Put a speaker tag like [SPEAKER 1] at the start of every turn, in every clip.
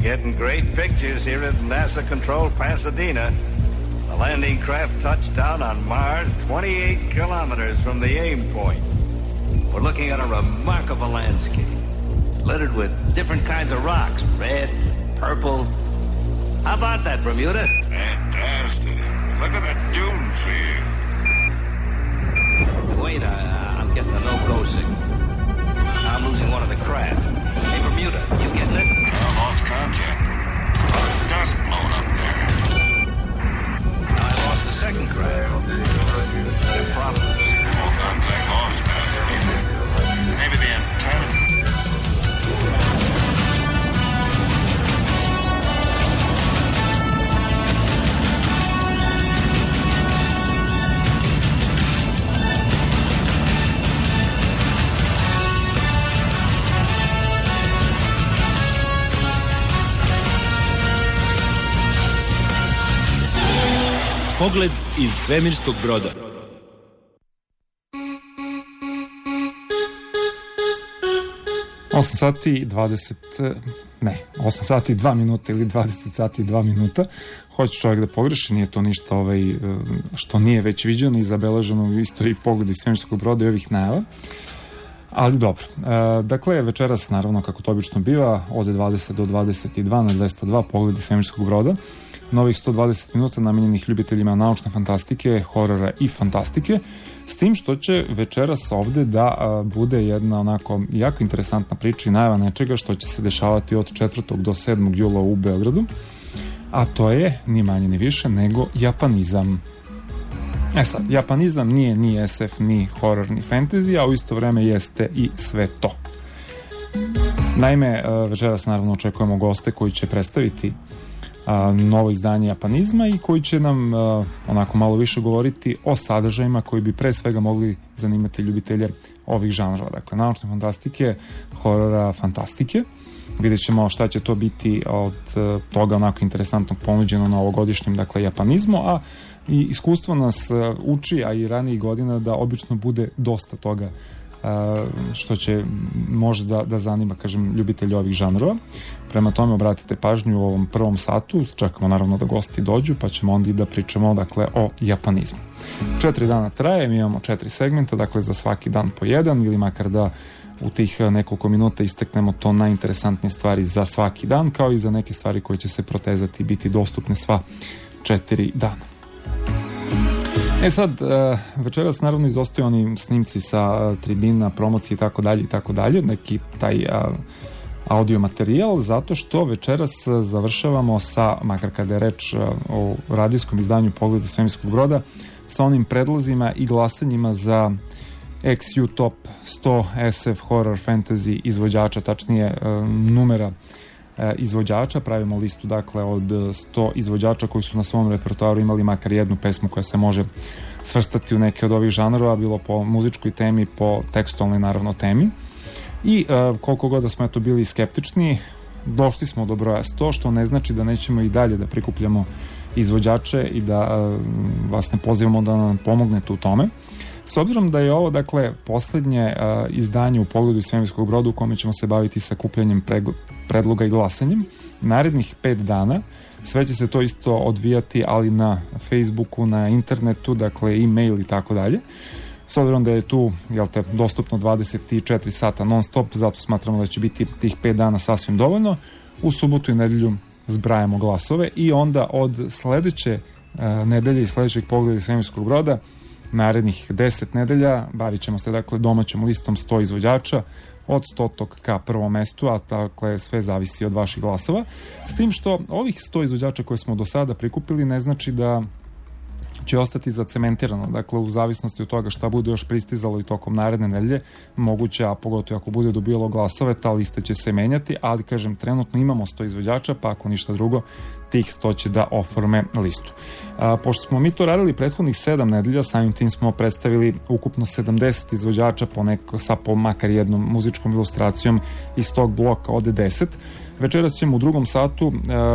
[SPEAKER 1] We're getting great pictures here at NASA-controlled Pasadena. The landing craft touched down on Mars 28 kilometers from the aim point. We're looking at a remarkable landscape, littered with different kinds of rocks, red, purple. How about that, Bermuda?
[SPEAKER 2] Fantastic. Look at the dunes here.
[SPEAKER 1] Wait, I'm getting a no-go signal. I'm losing one of the craft. Hey, Bermuda, you getting it?
[SPEAKER 2] I lost contact. Dust blowing up there.
[SPEAKER 1] I lost the second craft. No problem.
[SPEAKER 2] All contact lost, man. Maybe the antennas.
[SPEAKER 3] Pogled iz svemirskog broda.
[SPEAKER 4] Osam sati i 2 minuta ili 20 sati i 2 minuta. Hoće čovjek da pogreši, nije to ništa što nije već viđeno i zabeleženo u istoriji Pogleda iz svemirskog broda i ovih najava. Ali dobro. Dakle, večeras, naravno, kako to obično biva, od 20 do 22 na 202 Pogled iz svemirskog broda. Novih 120 minuta namenjenih ljubiteljima naučne fantastike, horora i fantastike, s tim što će večeras ovde da bude jedna onako jako interesantna priča i najava nečega što će se dešavati od 4. do 7. jula u Beogradu, a to je ni manje ni više nego japanizam. Sad, japanizam nije ni SF, ni horor, ni fantasy, a u isto vreme jeste i sve to. Naime, večeras naravno očekujemo goste koji će predstaviti novo izdanje japanizma i koji će nam onako malo više govoriti o sadržajima koji bi pre svega mogli zanimati ljubitelje ovih žanrova, dakle naučne fantastike, horora, fantastike. Vidjet ćemo šta će to biti od toga onako interesantnog ponuđeno na ovogodišnjem, dakle, japanizmu, a i iskustvo nas uči, a i ranijih godina, da obično bude dosta toga što će možda da zanima, kažem, ljubitelji ovih žanrova. Prema tome obratite pažnju u ovom prvom satu, čekamo naravno da gosti dođu, pa ćemo onda i da pričamo, dakle, o japanizmu. 4 dana traje, mi imamo 4 segmenta, dakle za svaki dan po jedan, ili makar da u tih nekoliko minuta isteknemo to najinteresantnije stvari za svaki dan, kao i za neke stvari koje će se protezati i biti dostupne sva 4 dana. Sad, večeras naravno izostaju oni snimci sa tribina, promocije i tako dalje, neki taj audio materijal, zato što večeras završavamo sa, makar kada je reč o radijskom izdanju Pogleda svemirskog broda, sa onim predlozima i glasanjima za XU Top 100 SF Horror Fantasy izvođača, tačnije numera izvođača. Pravimo listu, dakle, od 100 izvođača koji su na svom repertoaru imali makar jednu pesmu koja se može svrstati u neke od ovih žanrova, bilo po muzičkoj temi, po tekstualnoj naravno temi. I koliko god da smo eto bili skeptični, došli smo do broja 100, što ne znači da nećemo i dalje da prikupljamo izvođače i da vas ne pozivamo da nam pomognete u tome. S obzirom da je ovo, dakle, poslednje izdanje u Pogledu iz svemirskog broda u kome ćemo se baviti sakupljanjem predloga i glasanjem, narednih 5 dana sve će se to isto odvijati, ali na Facebooku, na internetu, dakle e-mail i tako dalje. S obzirom da je tu, dostupno 24 sata non stop, zato smatramo da će biti tih 5 dana sasvim dovoljno. U subotu i nedelju zbrajamo glasove i onda od sledeće nedelje i sledećeg Pogleda iz svemirskog broda, narednih 10 nedelja, bavit ćemo se, dakle, domaćom listom 100 izvođača, od 100 ka prvom mestu, a dakle sve zavisi od vaših glasova. S tim što ovih 100 izvođača koje smo do sada prikupili ne znači da će ostati zacementirano, dakle u zavisnosti od toga šta bude još pristizalo i tokom naredne nedelje, moguće, a pogotovo ako bude dobijalo glasove, ta lista će se menjati, ali kažem, trenutno imamo 100 izvođača, pa ako ništa drugo, tih 100 će da oforme listu. Pošto smo mi to radili prethodnih 7 nedelja, samim tim smo predstavili ukupno 70 izvođača sa po makar jednom muzičkom ilustracijom iz tog bloka od 10. Večeras ćemo u drugom satu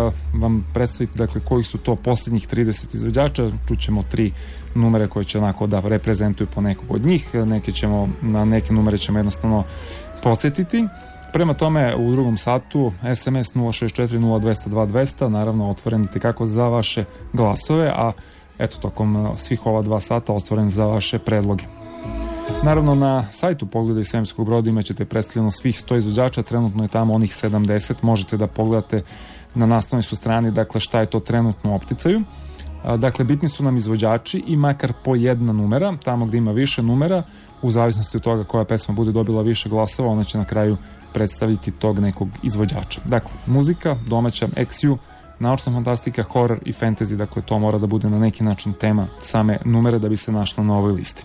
[SPEAKER 4] vam predstaviti, dakle, koji su to posljednjih 30 izvođača. Čućemo 3 numere koje će onako da reprezentuju po nekog od njih. Na neke numere ćemo jednostavno podsjetiti. Prema tome, u drugom satu SMS 064 0200 2200, naravno otvoren tekako za vaše glasove, a eto, tokom svih ova 2 sata otvoren za vaše predloge. Naravno, na sajtu Pogleda iz svemirskog broda imat ćete predstavljeno svih 100 izvođača, trenutno je tamo onih 70, možete da pogledate na naslovnoj su strani, dakle, šta je to trenutno u opticaju. Dakle, bitni su nam izvođači i makar po jedna numera, tamo gde ima više numera, u zavisnosti od toga koja pesma bude dobila više glasova, ona će na kraju predstaviti tog nekog izvođača. Dakle, muzika, domaća, XU, naučna fantastika, horror i fantasy, dakle, to mora da bude na neki način tema same numere da bi se našla na ovoj listi.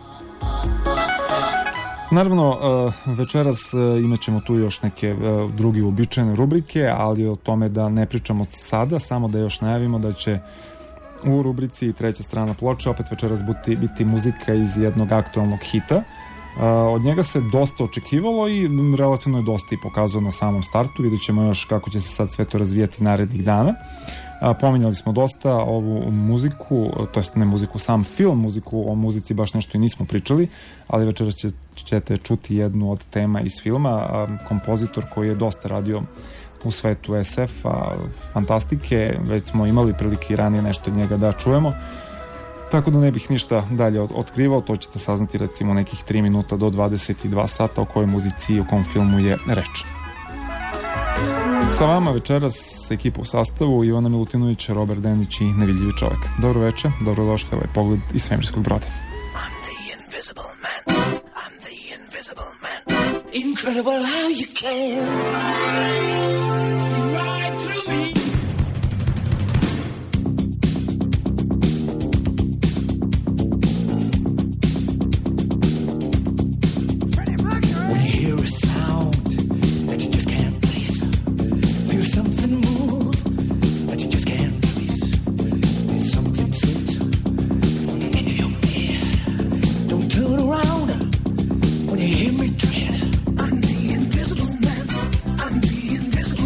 [SPEAKER 4] Naravno, večeras imat ćemo tu još neke druge uobičajene rubrike, ali o tome da ne pričamo sada, samo da još najavimo da će u rubrici treća strana ploče opet večeras biti muzika iz jednog aktualnog hita. Od njega se dosta očekivalo i relativno je dosta i pokazao na samom startu. Vidjet ćemo još kako će se sad sve to razvijati narednih dana. Pominjali smo dosta ovu muziku, to jest ne muziku, sam film, muziku, o muzici baš nešto i nismo pričali, ali večeras ćete čuti jednu od tema iz filma, kompozitor koji je dosta radio u svetu SF-a, fantastike, već smo imali prilike i ranije nešto od njega da čujemo, tako da ne bih ništa dalje otkrivao, to ćete saznati recimo nekih 3 minuta do 22 sata o kojoj muzici i o kom filmu je reč. Sa vama večeras ekipa u sastavu Ivana Milutinović, Robert Denić i Nevidljivi čovek. Dobro večer, dobrodošli ovaj Pogled iz svemirskog broda.
[SPEAKER 5] I'm the invisible man. I'm the invisible man. Incredible how you can see right through me. When you hear a sound that you just can't place, feel something move that you just can't trace. There's something sits in your head. Don't turn around when you hear me tread. I'm the invisible man. I'm the invisible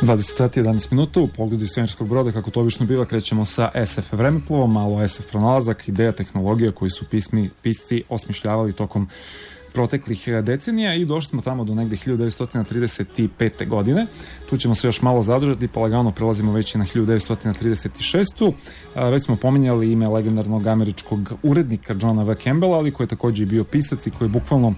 [SPEAKER 4] 20 sati 11 minuta u pogledu svemirskog broda, kako to obično biva, krećemo sa SF vremeplovom, malo SF pronalazak, ideja, tehnologija koji su pisci osmišljavali tokom proteklih decenija i došli smo tamo do negde 1935. godine. Tu ćemo se još malo zadržati, pa lagano prelazimo već i na 1936. Već smo pominjali ime legendarnog američkog urednika Johna V. Campbella, ali koji je takođe bio pisac i koji je bukvalno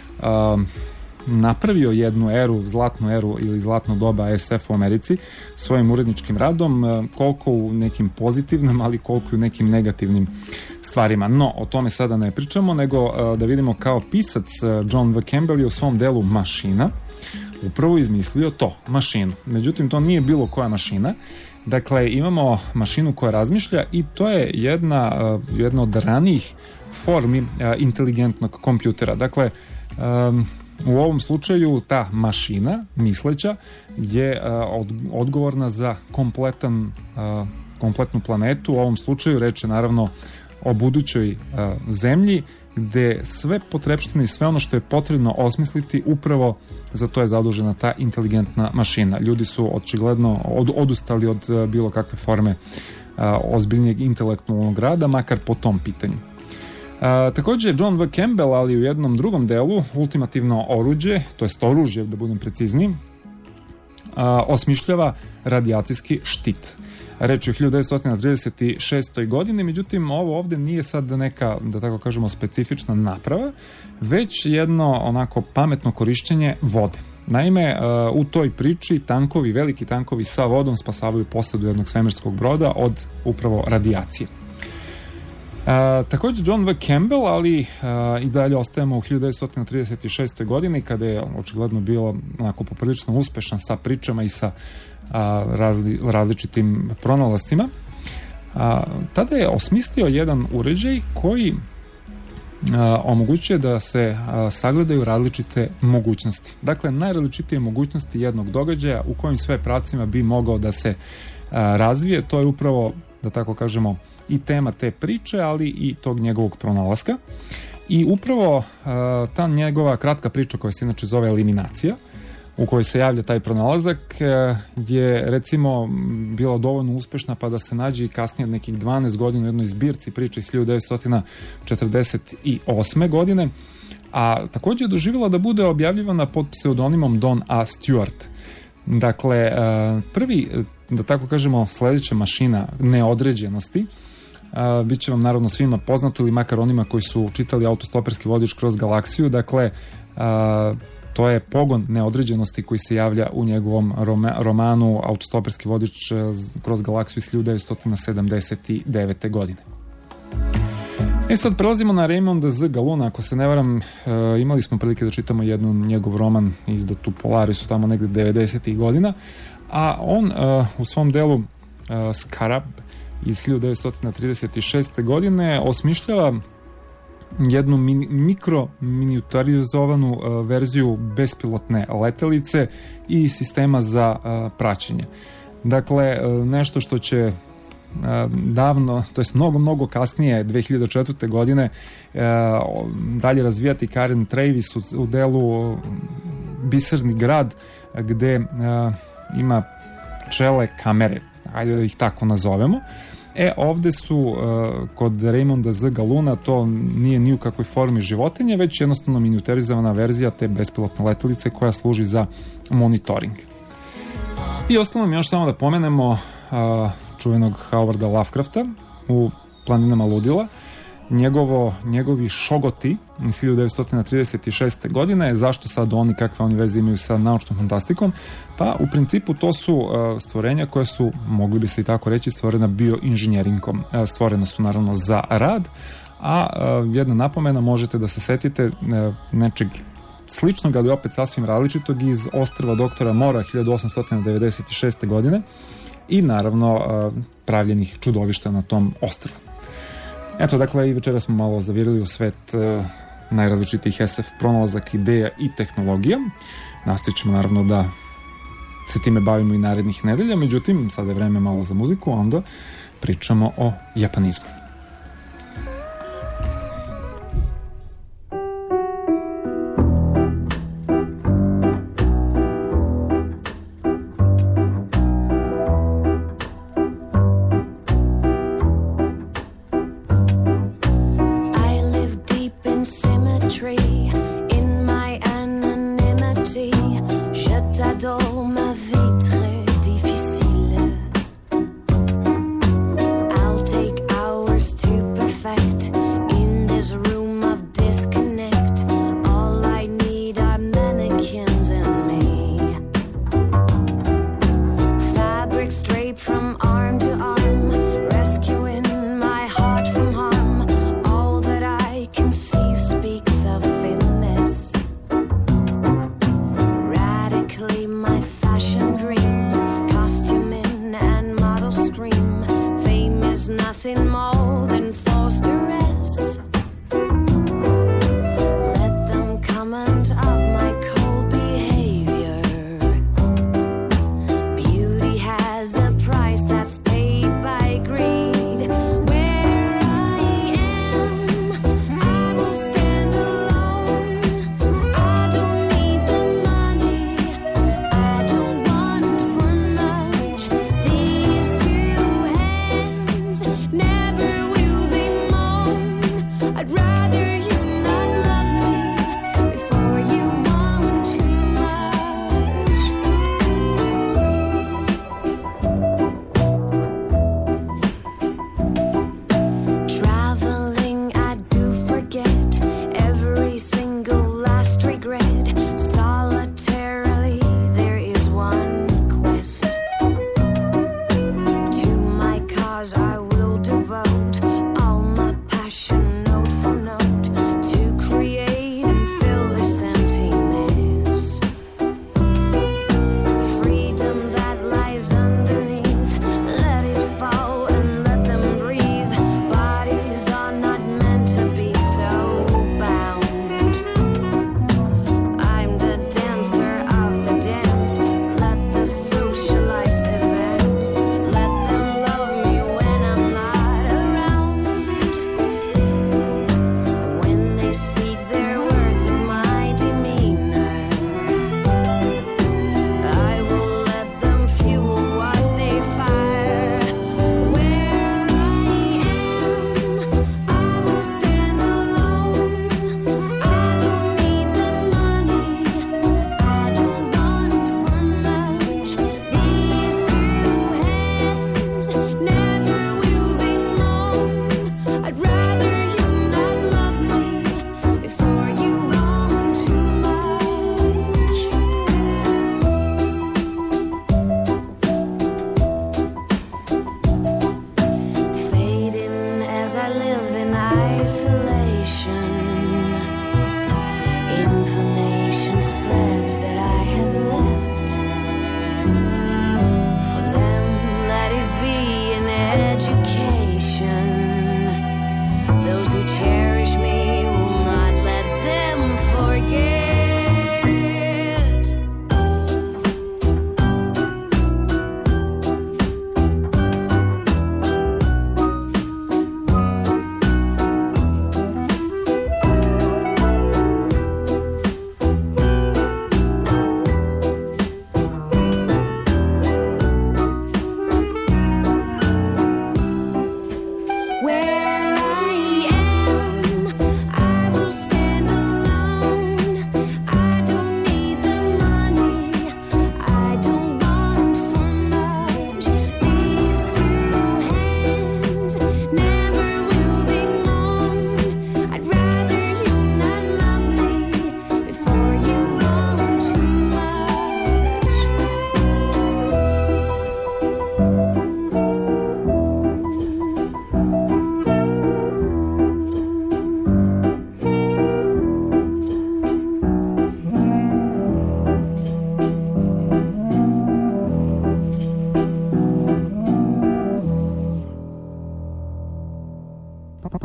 [SPEAKER 4] napravio jednu eru, zlatnu eru ili zlatno doba SF u Americi svojim uredničkim radom, koliko u nekim pozitivnim, ali koliko i u nekim negativnim stvarima. No, o tome sada ne pričamo, nego da vidimo kao pisac John V. Campbell je u svom delu Mašina upravo izmislio to, mašinu. Međutim, to nije bilo koja mašina. Dakle, imamo mašinu koja razmišlja i to je jedna od ranijih formi inteligentnog kompjutera. Dakle, u ovom slučaju ta mašina, misleća, je odgovorna za kompletnu planetu. U ovom slučaju reč je naravno o budućoj zemlji, gde sve potrepštine i sve ono što je potrebno osmisliti, upravo za to je zadužena ta inteligentna mašina. Ljudi su očigledno odustali od bilo kakve forme ozbiljnijeg intelektualnog rada, makar po tom pitanju. Takođe, John V. Campbell, ali u jednom drugom delu, ultimativno oruđe, to jest oružje, da budem precizniji, osmišljava radijacijski štit. Reč je o 1936. godini, međutim, ovo ovde nije sad neka, da tako kažemo, specifična naprava, već jedno onako pametno korišćenje vode. Naime, u toj priči tankovi, veliki tankovi sa vodom spasavaju posadu jednog svemirskog broda od upravo radijacije. Takođe John V. Campbell, ali i dalje ostajemo u 1936. godini, kada je očigledno bilo onako poprilično uspešan sa pričama i sa različitim pronalascima. Tada je osmislio jedan uređaj koji omogućuje da se sagledaju različite mogućnosti. Dakle, najrazličitije mogućnosti jednog događaja u kojim sve pravcima bi mogao da se razvije. To je upravo, da tako kažemo, i tema te priče, ali i tog njegovog pronalaska. I upravo ta njegova kratka priča, koja se inače zove Eliminacija, u kojoj se javlja taj pronalazak, je recimo bila dovoljno uspešna pa da se nađe i kasnije nekih 12 godina u jednoj zbirci priče iz 1948. godine, a takođe je doživjela da bude objavljivana pod pseudonimom Don A. Stewart. Dakle, prvi, da tako kažemo, sledeća mašina neodređenosti, bit će vam naravno svima poznato ili makar onima koji su čitali Autostoperski vodič kroz galaksiju. Dakle, to je pogon neodređenosti koji se javlja u njegovom romanu Autostoperski vodič kroz galaksiju iz 1979. godine. Sad prelazimo na Raymonda Z. Galluna. Ako se ne varam, imali smo prilike da čitamo jednu njegov roman izdat u Polarisu tamo negde 90. godina, a on u svom delu Scarab iz 1936. godine osmišljava jednu miniaturizovanu verziju bespilotne letelice i sistema za praćenje. Dakle, nešto što će davno, to jest mnogo kasnije, 2004. godine, dalje razvijati Karen Travis u delu Biserni grad, gde ima pčele kamere, ajde da ih tako nazovemo. Ovde su kod Raymonda Z. Galluna to nije ni u kakvoj formi životinje, već jednostavno miniaturizovana verzija te bespilotne letelice koja služi za monitoring. I ostalo mi još samo da pomenemo čuvenog Howarda Lovecrafta u Planinama ludila. Njegovi šogoti iz 1936. godine. Zašto sad oni, kakve oni veze imaju sa naučnom fantastikom? Pa u principu to su stvorenja koja su, mogli bi se i tako reći, stvorena bioinženjeringom. Stvorena su naravno za rad, a jedna napomena, možete da se setite nečeg sličnog, ali opet sasvim različitog iz Ostrva doktora Mora 1896. godine i naravno pravljenih čudovišta na tom ostrvu. Eto, dakle, i večera smo malo zavirili u svet najrazličitih SF pronalazak, ideja i tehnologija. Nastavit ćemo naravno da se time bavimo i narednih nedelja, međutim, sada je vreme malo za muziku, a onda pričamo o japanizmu.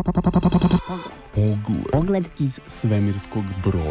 [SPEAKER 6] Pogled iz svemirskog broda.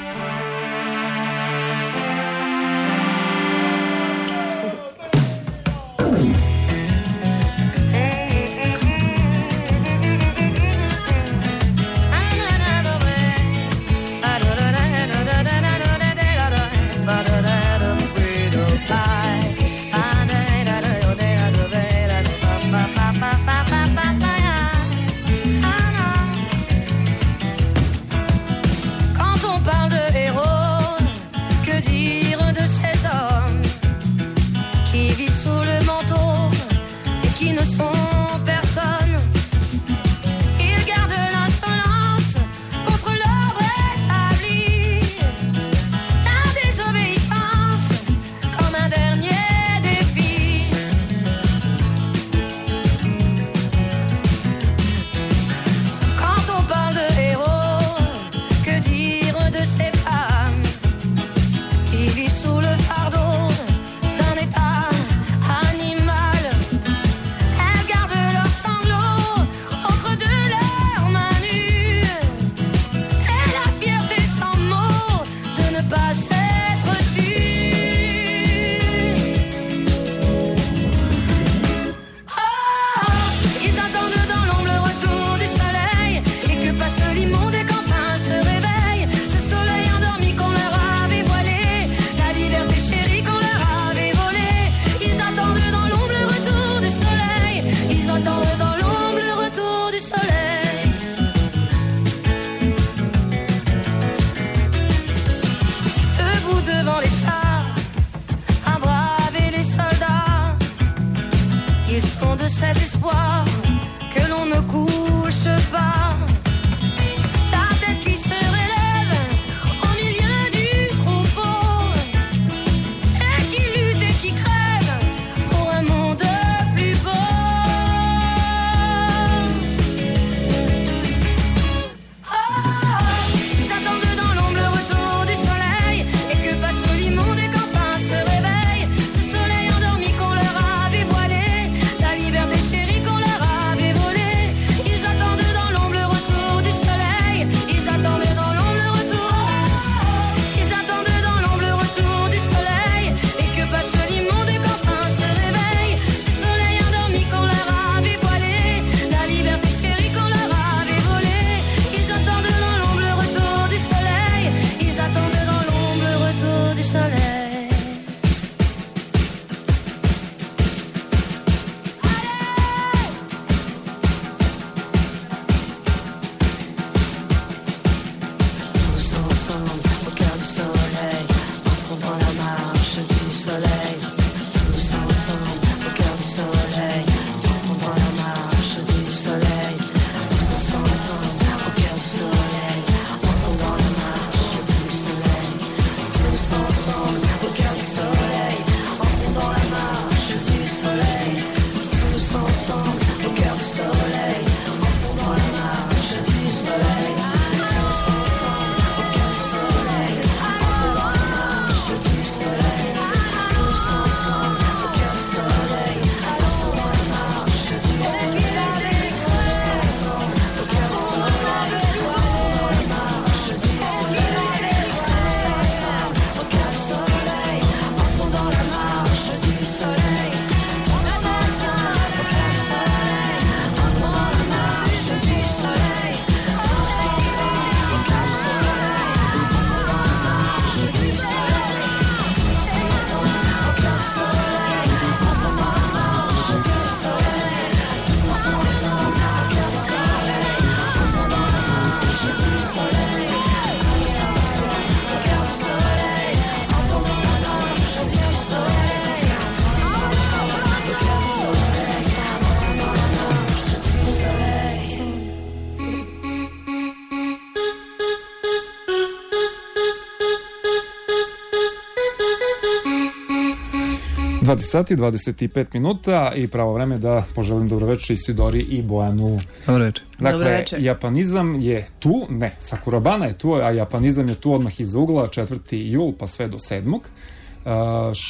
[SPEAKER 4] Sati 25 minuta i pravo vreme da poželim dobroveče Isidori i Bojanu.
[SPEAKER 7] Dobroveče.
[SPEAKER 4] Dakle, japanizam je tu, ne, Sakurabana je tu, a japanizam je tu odmah iza ugla, 4. jul pa sve do 7.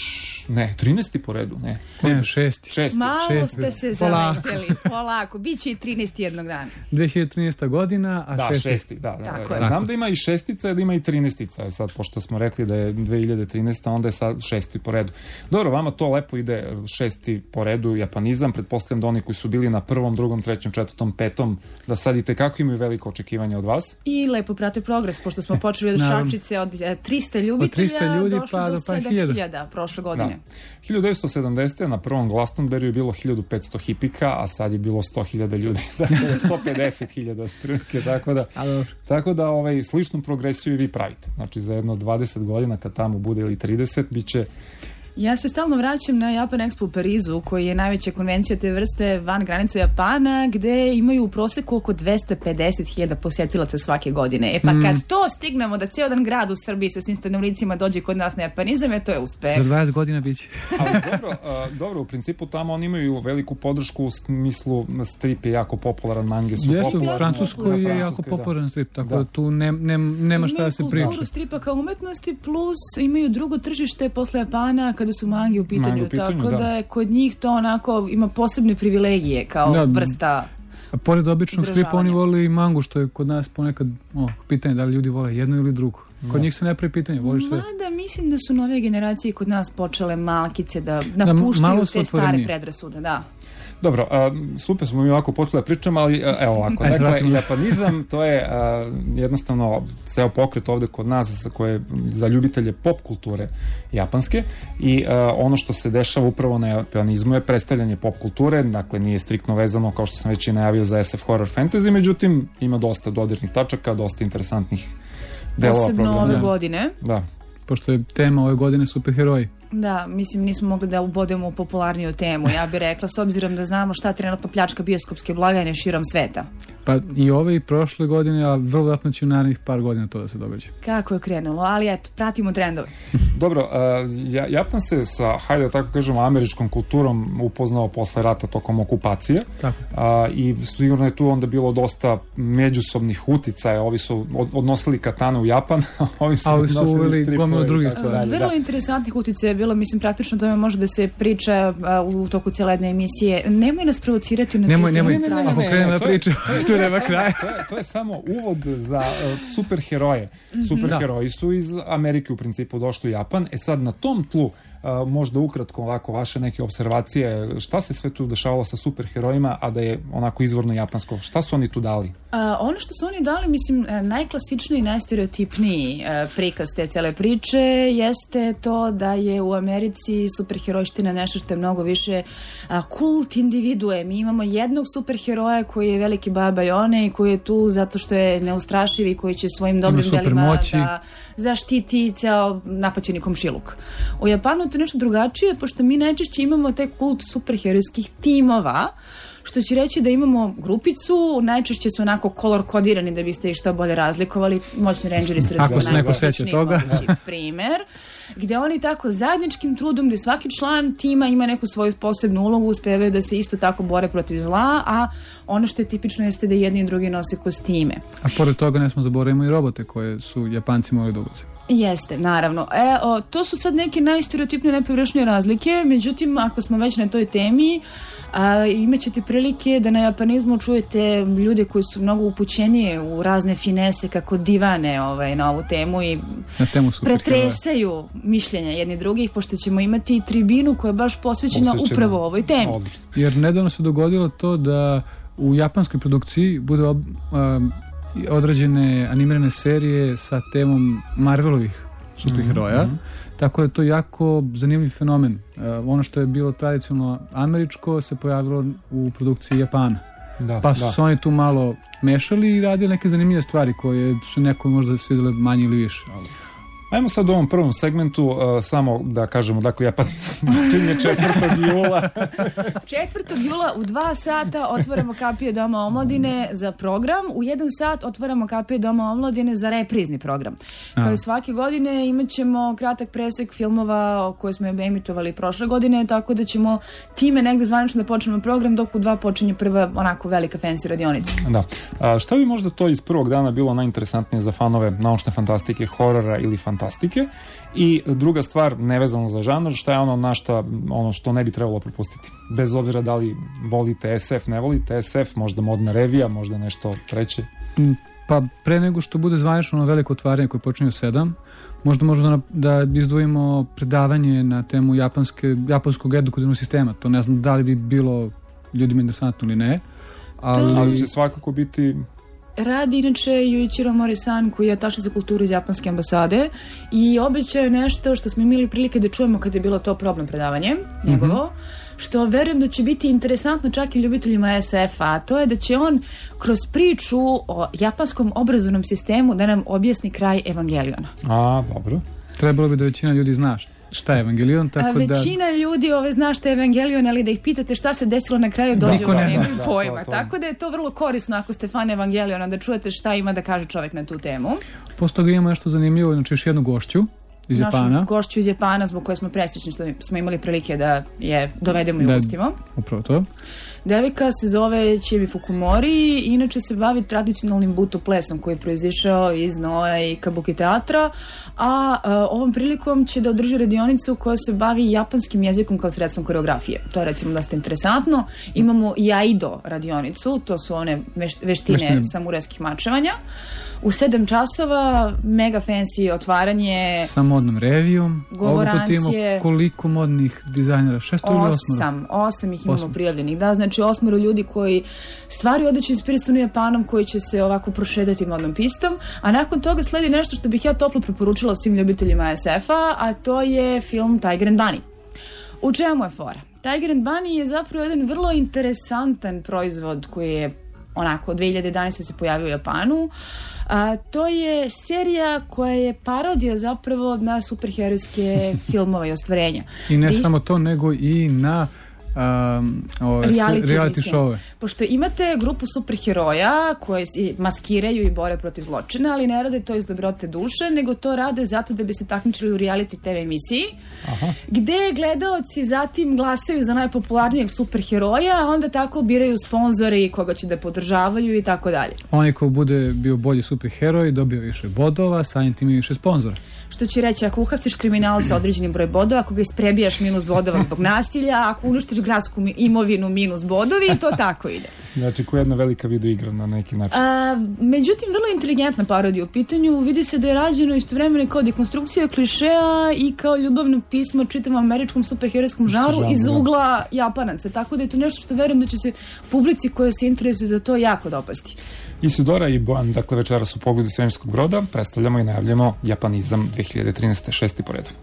[SPEAKER 4] Ne, 13. po redu, ne.
[SPEAKER 7] Ne, 6.
[SPEAKER 4] Šesti.
[SPEAKER 8] Malo ste se zametili. Polako. Biće i 13 jednog dana.
[SPEAKER 7] 2013. godina, a
[SPEAKER 4] Da,
[SPEAKER 7] 6.
[SPEAKER 4] šesti, da.
[SPEAKER 8] Tako je.
[SPEAKER 4] Znam da ima i šestica, da ima i 13-ica. Sad, pošto smo rekli da je 2013. onda je sad 6. po redu. Dobro, vama to lepo ide 6. po redu japanizam. Pretpostavljam da oni koji su bili na 1., 2., 3., 4., 5. da sad i tekako imaju veliko očekivanje od vas.
[SPEAKER 8] I lepo prate progres, pošto smo počeli od
[SPEAKER 7] Naravno.
[SPEAKER 8] šačice od 300 ljubitelja
[SPEAKER 7] Od 300 ljudi
[SPEAKER 8] došli
[SPEAKER 7] pa
[SPEAKER 8] do
[SPEAKER 7] do
[SPEAKER 8] 7.000 prošle godine.
[SPEAKER 4] Da. 1970. na prvom Glastonberiju je bilo 1500 hipika, a sad je bilo 100.000 ljudi. Dakle, 150.000 otprilike, tako da sličnu progresiju i vi pravite. Znači, za jedno 20 godina, kad tamo bude ili 30, bit će...
[SPEAKER 8] Ja se stalno vraćam na Japan Expo u Parizu, koji je najveća konvencija te vrste van granice Japana, gde imaju u proseku oko 250.000 posjetilaca svake godine. E pa kad to stignemo da cijel dan grad u Srbiji sa svim stanovnicima dođe kod nas na japanizam, to je uspeh.
[SPEAKER 7] Za 20 godina biće.
[SPEAKER 4] Ali dobro, u principu tamo oni imaju veliku podršku u smislu strip je jako popularan, mange su popularne.
[SPEAKER 7] U Francuskoj je jako popularan strip, tako da tu nema šta da se priča.
[SPEAKER 8] Imaju kulturu stripa kao umetnosti, plus imaju drugo tržište posle Japana kada su mange u pitanju, tako da je kod njih to onako ima posebne privilegije kao vrsta.
[SPEAKER 7] A pored običnog stripa oni vole i mangu, što je kod nas ponekad pitanje da li ljudi vole jedno ili drugo. Kod njih se ne pravi pitanje, voliš sve?
[SPEAKER 8] Mada mislim da su nove generacije kod nas počele malkice da napuštaju te stare predrasude, da.
[SPEAKER 4] Dobro, super smo mi ovako počeli da pričamo, ali evo ovako, dakle, japanizam to je jednostavno ceo pokret ovde kod nas koje je za ljubitelje pop kulture japanske i ono što se dešava upravo na japanizmu je predstavljanje pop kulture, dakle nije striktno vezano kao što sam već i najavio za SF horror fantasy, međutim ima dosta dodirnih tačaka, dosta interesantnih delova programa.
[SPEAKER 8] Posebno ove godine.
[SPEAKER 4] Da.
[SPEAKER 7] Pošto je tema ove godine superheroji.
[SPEAKER 8] Da, mislim nismo mogli da ubodemo u popularniju temu, ja bih rekla, s obzirom da znamo šta trenutno pljačka bioskopske blagajne širom sveta.
[SPEAKER 7] Pa i ove i prošle godine, a vrlo vjerojatno će u narednih par godina to da se događa.
[SPEAKER 8] Kako je krenulo, ali eto, pratimo trendove.
[SPEAKER 4] Dobro, Japan se sa, hajde da tako kažemo, američkom kulturom upoznao posle rata tokom okupacije.
[SPEAKER 7] Tako.
[SPEAKER 4] I sigurno je tu onda bilo dosta međusobnih uticaja, ovi su odnosili katane u Japan, ovi su
[SPEAKER 7] uveli gomilu drugih stvari.
[SPEAKER 8] Vrlo interesantnih uticaja je bilo, mislim, praktično tome može da se priča u toku cijele jedne emisije. Nemoj nas provocirati na
[SPEAKER 7] Nemoj, ako krenemo da pričamo, tu nema kraja.
[SPEAKER 4] To je samo uvod za superheroje. Superheroji su iz Amerike u principu došli u Japan. E sad, na tom tlu možda ukratko ovako vaše neke observacije, šta se sve tu dešavalo sa superherojima, a da je onako izvorno japansko? Šta su oni tu dali?
[SPEAKER 8] Ono što su oni dali, mislim, najklasičniji i najstereotipniji prikaz te cele priče jeste to da je u Americi superherojština nešto što je mnogo više kult individue. Mi imamo jednog superheroja koji je veliki baba Jone i koji je tu zato što je neustrašiv i koji će svojim dobrim delima da zaštiti ceo napaćeni komšiluk. U Japanu to je nešto drugačije, pošto mi najčešće imamo taj kult superherojskih timova, što će reći da imamo grupicu, najčešće su onako kolor kodirani da biste ih što bolje razlikovali. Moćni rangeri su recimo najpočetniji mogući primer, gde oni tako zajedničkim trudom, gde svaki član tima ima neku svoju posebnu ulogu, uspevaju da se isto tako bore protiv zla, a ono što je tipično jeste da jedni i drugi nose kostime.
[SPEAKER 7] A pored toga ne smo zaboravimo i robote koje su Japanci morali da uvoze.
[SPEAKER 8] Jeste, naravno. To su sad neke najstereotipne, najpovršnije razlike, međutim, ako smo već na toj temi, imat ćete prilike da na japanizmu čujete ljude koji su mnogo upućenije u razne finese kako divane na ovu temu i pretresaju mišljenja jedni drugih, pošto ćemo imati i tribinu koja je baš posvećena upravo ovoj temi.
[SPEAKER 7] Jer nedavno se dogodilo to da u japanskoj produkciji bude određene animirane serije sa temom Marvelovih superheroja, tako da je to jako zanimljiv fenomen. Ono što je bilo tradicionalno američko se pojavilo u produkciji Japana. Pa su se oni tu malo mešali i radili neke zanimljive stvari koje su nekoj možda svidjele manje ili više.
[SPEAKER 4] Ajmo sad u ovom prvom segmentu samo da kažemo, dakle, japanizam činje 4. jula.
[SPEAKER 8] 4. jula u 2 sata otvaramo kapije Doma omladine za program. U 1 sat otvaramo kapije Doma omladine za reprizni program. Kao i svake godine imat ćemo kratak presek filmova koje smo emitovali prošle godine, tako da ćemo time negde zvanično da počnemo program, dok u 2 počinje prva onako velika fancy radionica.
[SPEAKER 4] Da. Šta bi možda to iz prvog dana bilo najinteresantnije za fanove naučne fantastike, horora ili fantastike fantastike. I druga stvar, nevezano za žanr, šta je ono što ne bi trebalo propustiti. Bez obzira da li volite SF, ne volite SF, možda modna revija, možda nešto treće.
[SPEAKER 7] Pa pre nego što bude zvanično veliko otvaranje koje počinje u 7, možda da izdvojimo predavanje na temu japanskog edukativnog sistema. To ne znam da li bi bilo ljudima interesantno ili ne.
[SPEAKER 4] Ali će svakako biti...
[SPEAKER 8] Radi inače Yuichiro Mori-san, koji je ataše za kulturu iz japanske ambasade, i obećao je nešto što smo imali prilike da čujemo kad je bilo to problem predavanje njegovo, što verujem da će biti interesantno čak i ljubiteljima SF-a, a to je da će on kroz priču o japanskom obrazovnom sistemu da nam objasni kraj Evangeliona.
[SPEAKER 4] Dobro.
[SPEAKER 7] Trebalo bi da većina ljudi zna šta je Evangelion, tako
[SPEAKER 8] većina ljudi zna šta je Evangelion, ali da ih pitate šta se desilo na kraju, dođe nemaju pojma. Tako da je to vrlo korisno ako ste fan Evangeliona, da čujete šta ima da kaže čovjek na tu temu.
[SPEAKER 7] Posto toga imamo nešto zanimljivo, znači još jednu gošću iz Japana.
[SPEAKER 8] Našu gošću iz Japana, zbog koje smo presrećni što smo imali prilike da je dovedemo i ugostimo.
[SPEAKER 7] Upravo to.
[SPEAKER 8] Devika se zove Chibi Fukumori i inače se bavi tradicionalnim buto plesom koji je proizišao iz Noa i Kabuki teatra, a ovom prilikom će da održi radionicu koja se bavi japanskim jezikom kao sredstvom koreografije. To je recimo dosta interesantno. Imamo i Aido radionicu, to su one veštine samurajskih mačevanja. U 7 časova, mega fancy otvaranje.
[SPEAKER 7] Sa modnom revijom.
[SPEAKER 8] Govorancije.
[SPEAKER 7] Koliko modnih dizajnera? 6 ili 8?
[SPEAKER 8] 8 ih imamo prijavljenih. Da, znači 8 ljudi koji stvaraju odeću inspirisanu Japanom, koji će se ovako prošetati modnom pistom. A nakon toga sledi nešto što bih ja toplo preporučila svim ljubiteljima SF-a, a to je film Tiger and Bunny. U čemu je fora? Tiger and Bunny je zapravo jedan vrlo interesantan proizvod koji je onako 2011. se pojavio u Japanu. To je serija koja je parodija zapravo na superherojske filmove i ostvarenja.
[SPEAKER 7] I ne samo to, nego i na reality show.
[SPEAKER 8] Pošto imate grupu superheroja koje maskiraju i bore protiv zločina, ali ne rade to iz dobrote duše, nego to rade zato da bi se takmičili u reality TV emisiji, gde gledaoci zatim glasaju za najpopularnijeg superheroja, a onda tako biraju sponzori koga će da podržavaju i tako dalje.
[SPEAKER 7] Onaj ko bude bio bolji superheroj dobio više bodova, samim tim i više sponzora.
[SPEAKER 8] Što će reći, ako uhapsiš kriminalca određeni broj bodova, ako ga isprebijaš minus bodova zbog nasilja, ako uništiš gradsku imovinu minus bodovi, i to tako ide.
[SPEAKER 4] Znači, ko jedna velika video igra na neki način.
[SPEAKER 8] Međutim, vrlo inteligentna parodija u pitanju. Vidi se da je rađeno istovremeno kao dekonstrukcija klišeja i kao ljubavno pismo čitavom američkom superherojskom žanru iz ugla Japanaca. Tako da je to nešto što verujem da će se publici koja se interesuje za to jako dopasti.
[SPEAKER 4] Isidora i Bojan, dakle, večeras u Pogledu svemirskog broda predstavljamo i najavljamo Japanizam 2013. 6. po redu.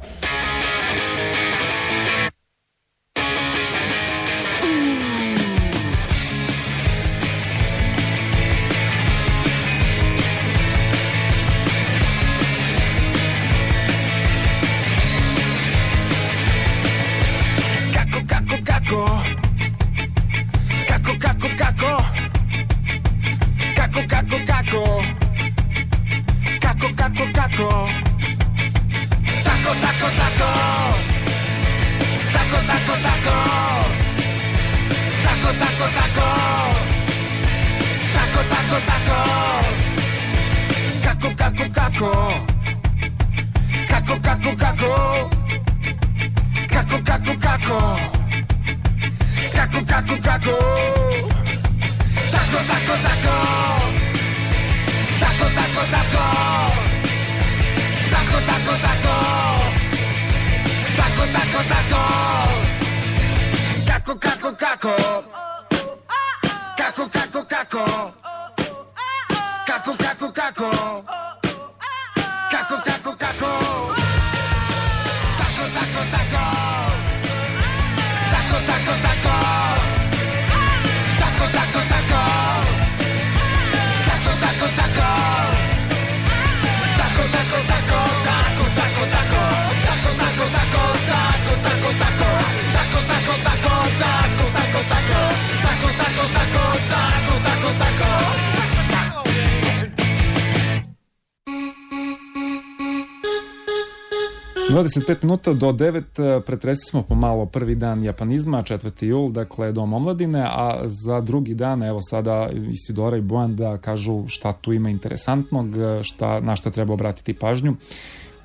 [SPEAKER 4] Minuta do 9, pretresli smo pomalo prvi dan Japanizma, 4. jul, dakle Dom omladine, a za drugi dan, evo sada Isidora i Bojan da kažu šta tu ima interesantnog, na šta treba obratiti pažnju.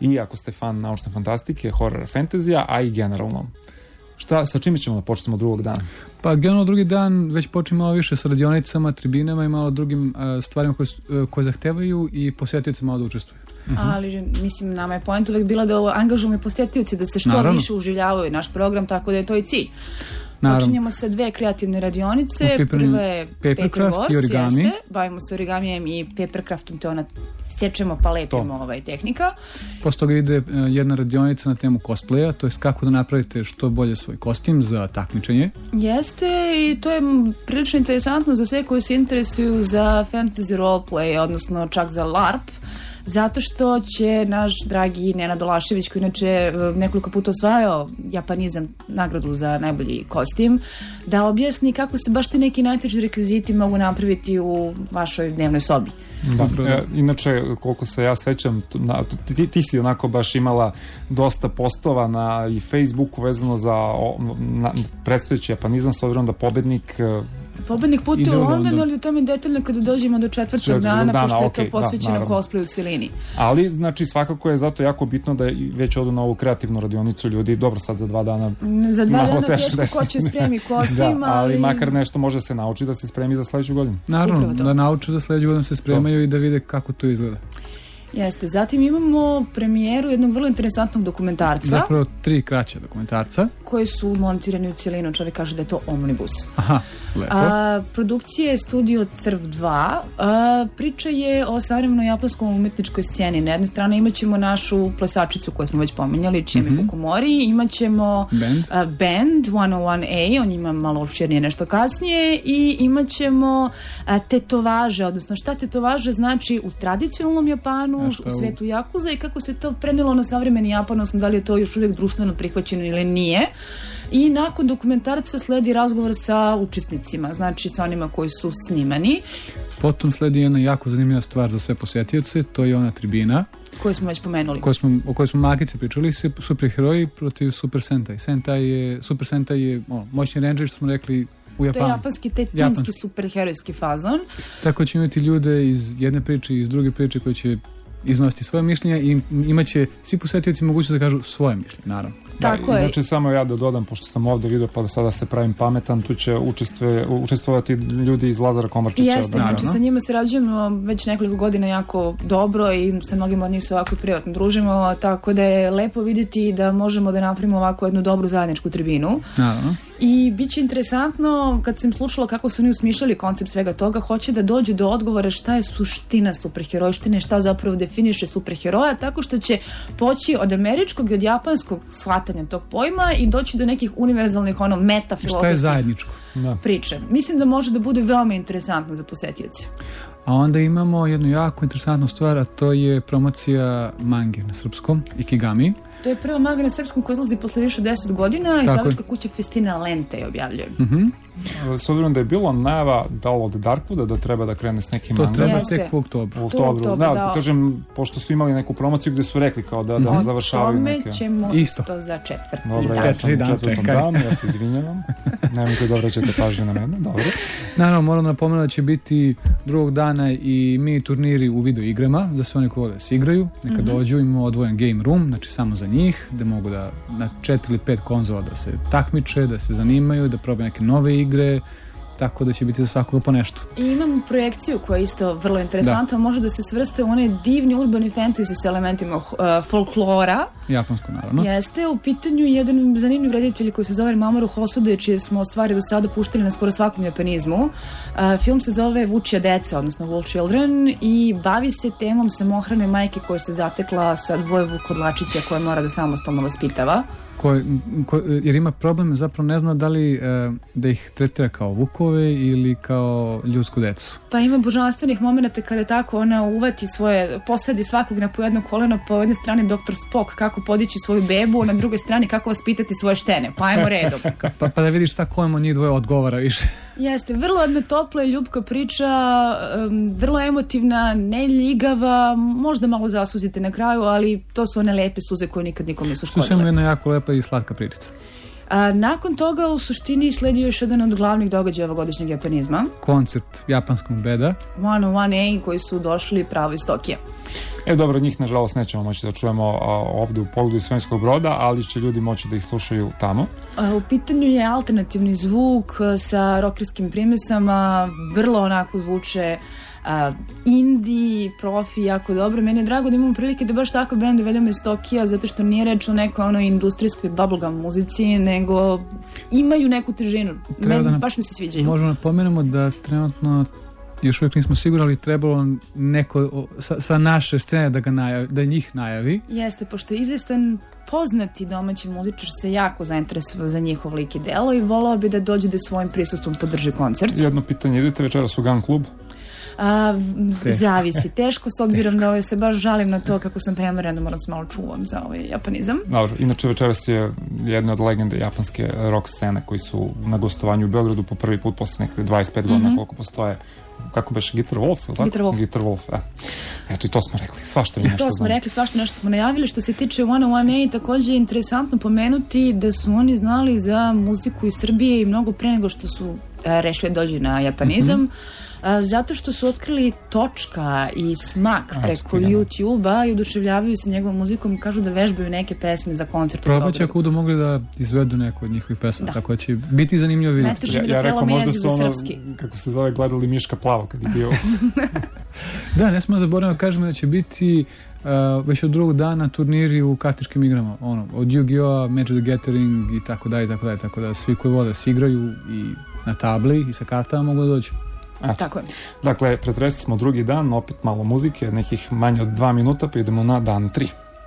[SPEAKER 4] i ako ste fan naučne fantastike, horror, fantazija, a i generalno. Sa čime ćemo da počnemo drugog dana?
[SPEAKER 7] Pa generalno drugi dan već počnemo malo više sa radionicama, tribinama i malo drugim stvarima koje zahtevaju i posjetioci malo da učestvuju.
[SPEAKER 8] Ali, mislim, nama je point uvek bila da angažujemo posjetioci, da se što više uživljavaju naš program, tako da je to i cilj. Počinjemo sa 2 kreativne radionice. Prva je
[SPEAKER 7] Papercraft i origami.
[SPEAKER 8] Bavimo se origamijem i papercraftom, to ona stječemo pa lepimo tehnika.
[SPEAKER 7] Posle toga ide jedna radionica na temu cosplaya, to je kako da napravite što bolje svoj kostim za takmičenje.
[SPEAKER 8] Jeste, i to je prilično interesantno za sve koji se interesuju za fantasy roleplay, odnosno čak za LARP, zato što će naš dragi Nenad Dolašević, koji inače nekoliko puta osvajao Japanizam, nagradu za najbolji kostim, da objasni kako se baš ti neki najteži rekviziti mogu napraviti u vašoj dnevnoj sobi.
[SPEAKER 4] Da, inače, koliko se ja sećam, ti si onako baš imala dosta postova na i Facebooku vezano za predstojeći Japanizam, s obzirom da pobednik
[SPEAKER 8] putuje u London, ali u tome detaljno kada dođemo do četvrtog dana, pošto je to posvećeno cosplayu u celini.
[SPEAKER 4] Ali, znači, svakako je zato jako bitno da već odu na ovu kreativnu radionicu ljudi, dobro sad za 2 dana.
[SPEAKER 8] Za 2 dana teško ko će spremi kostim,
[SPEAKER 4] ali makar nešto može se nauči da se spremi za sledeću godinu.
[SPEAKER 7] Naravno, da nauče za sledeću godinu se spremaju i da vide kako to izgleda.
[SPEAKER 8] Jeste, zatim imamo premijeru jednog vrlo interesantnog dokumentarca.
[SPEAKER 7] Zapravo 3 kraća dokumentarca.
[SPEAKER 8] Koji su montirani u cijelinu, čovjek kaže da je to omnibus.
[SPEAKER 7] Aha, lepo.
[SPEAKER 8] Produkcija je Studio Crv 2. Priča je o savremenoj japanskom umetničkoj sceni. Na jednoj strani imat ćemo našu plesačicu koju smo već pominjali, Chimi Fukumori, imat ćemo band 101A, on ima malo opširnije nešto kasnije, i imat ćemo tetovaže, odnosno šta tetovaže znači u tradicionalnom Japanu, u svijetu Jakuza i kako se to prenelo na savremeni Japan, odnosno da li je to još uvijek društveno prihvaćeno ili nije. I nakon dokumentarca sledi razgovor sa učesnicima, znači sa onima koji su snimani.
[SPEAKER 7] Potom sledi jedna jako zanimljiva stvar za sve posjetioce, to je ona tribina.
[SPEAKER 8] Koju smo već pomenuli.
[SPEAKER 7] O kojoj smo magice pričali, superheroji protiv Super Sentai. Super Sentai je moćni ranger, što smo rekli u Japanu.
[SPEAKER 8] To je japanski, timski superherojski fazon.
[SPEAKER 7] Tako će imati ljude iz jedne priče i iz druge priče koji će iznositi svoje mišljenja i imaće svi posjetioci mogućnost da kažu svoje mišljenje, naravno.
[SPEAKER 8] Tako je.
[SPEAKER 4] Znači, samo ja da dodam, pošto sam ovde vidio, pa da sada se pravim pametan, tu će učestvovati ljudi iz Lazara Komarčića.
[SPEAKER 8] Jeste, znači sa njima se rađujemo već nekoliko godina jako dobro i sa mnogim od njih se ovako privatno družimo, tako da je lepo vidjeti da možemo da napravimo ovako jednu dobru zajedničku tribinu.
[SPEAKER 7] Naravno.
[SPEAKER 8] I bit će interesantno, kad sam slušala kako su oni usmišljali koncept svega toga, hoće da dođu do odgovora šta je suština superherojštine, šta zapravo definiše superheroja, tako što će poći od američkog i od japanskog shvatanja tog pojma i doći do nekih univerzalnih metafilozofskih priče. Mislim da može da bude veoma interesantno za posjetioce.
[SPEAKER 7] A onda imamo jednu jako interesantnu stvar, a to je promocija mange na srpskom, Ikigami.
[SPEAKER 8] To je prva manga na srpskom koja izlazi posle više od 10 godina, izdavačka kuća Festina Lente je objavljuje.
[SPEAKER 4] S obzirom da je bilo najava da od Darkwooda da treba da krene s nekim mangama.
[SPEAKER 7] To treba tek u oktobru.
[SPEAKER 4] Da, kažem, pošto su imali neku promociju gde su rekli kao da završavaju neke.
[SPEAKER 8] Tome ćemo isto za četvrti dan.
[SPEAKER 4] Dobro, ja sam u četvrtom danu, ja se izvinjavam. Nemojte da vraćate pažnju na mene, dobro.
[SPEAKER 7] Naravno, moram napomenuti da će biti drugog dana i mini turniri u video igrama, da sve oni koji se igraju, neka dođu, imamo odvojen game room, znači samo za njih, da mogu da na 4 ili 5 konzola da se takmiče, da se zanimaju, da probaju neke nove igre, tako da će biti za svakoga po nešto. I
[SPEAKER 8] imamo projekciju koja je isto vrlo interesantna, može da se svrste u onaj divni urbani fantasy s elementima folklora.
[SPEAKER 7] Japansko, naravno.
[SPEAKER 8] Jeste, u pitanju jedan zanimljiv reditelj koji se zove Mamoru Hosoda, čije smo stvari do sada puštili na skoro svakom japanizmu. Film se zove Vučija deca, odnosno Wolf Children, i bavi se temom samohrane majke koja se zatekla sa 2 vukodlačića koje mora da samostalno vaspitava.
[SPEAKER 7] Jer ima problem, zapravo ne zna da li da ih tretira kao vukove ili kao ljudsku decu.
[SPEAKER 8] Pa ima božanstvenih momenta kada tako ona uvati posadi svakog na po jedno koleno, po jednoj strani Dr. Spock kako podići svoju bebu, na drugoj strani kako vaspitati svoje štene. Pa ajmo redom.
[SPEAKER 7] pa da vidiš šta kojemu njih dvoje odgovara više.
[SPEAKER 8] Jeste, vrlo jedna topla i ljubka priča, vrlo emotivna, neljigava, možda malo zasuzite na kraju, ali to su one lepe suze koje nikad nikom nisu škodile.
[SPEAKER 7] To je jedna jako lepa i slatka pričica.
[SPEAKER 8] Nakon toga u suštini sledi još jedan od glavnih događaja ovogodišnjeg japanizma.
[SPEAKER 7] Koncert japanskog beda.
[SPEAKER 8] 101A koji su došli pravo iz Tokija.
[SPEAKER 4] Dobro, njih nažalost nećemo moći da čujemo ovde u Pogledu iz Svemirskog broda, ali će ljudi moći da ih slušaju tamo.
[SPEAKER 8] U pitanju je alternativni zvuk sa rockerskim primesama, vrlo onako zvuče indie, profi, jako dobro. Meni je drago da imamo prilike da baš tako bend uvedemo iz Tokija, zato što nije reč o nekoj onoj industrijskoj bubblegum muzici, nego imaju neku težinu. Baš mi se sviđaju.
[SPEAKER 7] Možemo napomenemo da trenutno još uvijek nismo sigurni, ali trebalo neko sa naše scene da njih najavi.
[SPEAKER 8] Jeste, pošto je izvestan poznati domaći muzičar se jako zainteresovao za njihov lik i delo i volao bi da dođe da svojim prisustvom podrži koncert.
[SPEAKER 4] Jedno pitanje, idete večeras u Gun Klub?
[SPEAKER 8] Zavisi, teško s obzirom da se baš žalim na to kako sam premorena, moram se malo čuvam za ovaj japanizam.
[SPEAKER 4] Dobro, inače večeras je jedna od legende japanske rock scene koji su na gostovanju u Beogradu po prvi put posle nekde 25 godina koliko postoje. Kako beš, Guitar Wolf, ili tako? Guitar Wolf, eto i to smo rekli, svašta nešto
[SPEAKER 8] to smo rekli, svašta nešto smo najavili. Što se tiče 101A, takođe je interesantno pomenuti da su oni znali za muziku iz Srbije i mnogo pre nego što su rešili da dođu na japanizam, zato što su otkrili Točka i Smak preko YouTube-a i oduševljavaju se njegovom muzikom i kažu da vežbaju neke pesme za koncert.
[SPEAKER 7] Probat će ako budu mogli da izvedu neku od njihovih pesma, tako da će biti zanimljivo vidjeti.
[SPEAKER 4] Ja rekao, možda su ono, kako se zove, gledali Miška Plavo kad je bio.
[SPEAKER 7] Da, ne smo zaboravili, kažemo da će biti već od drugog dana turniri u kartičkim igrama, od Yu-Gi-Oh, Magic the Gathering i tako da svi koji vole se igraju i na tabli i sa kartama mogu da dođu.
[SPEAKER 8] Tako je.
[SPEAKER 4] Dakle, pretresli smo drugi dan, opet malo muzike, nekih manje od 2 minuta, pa idemo na dan 3.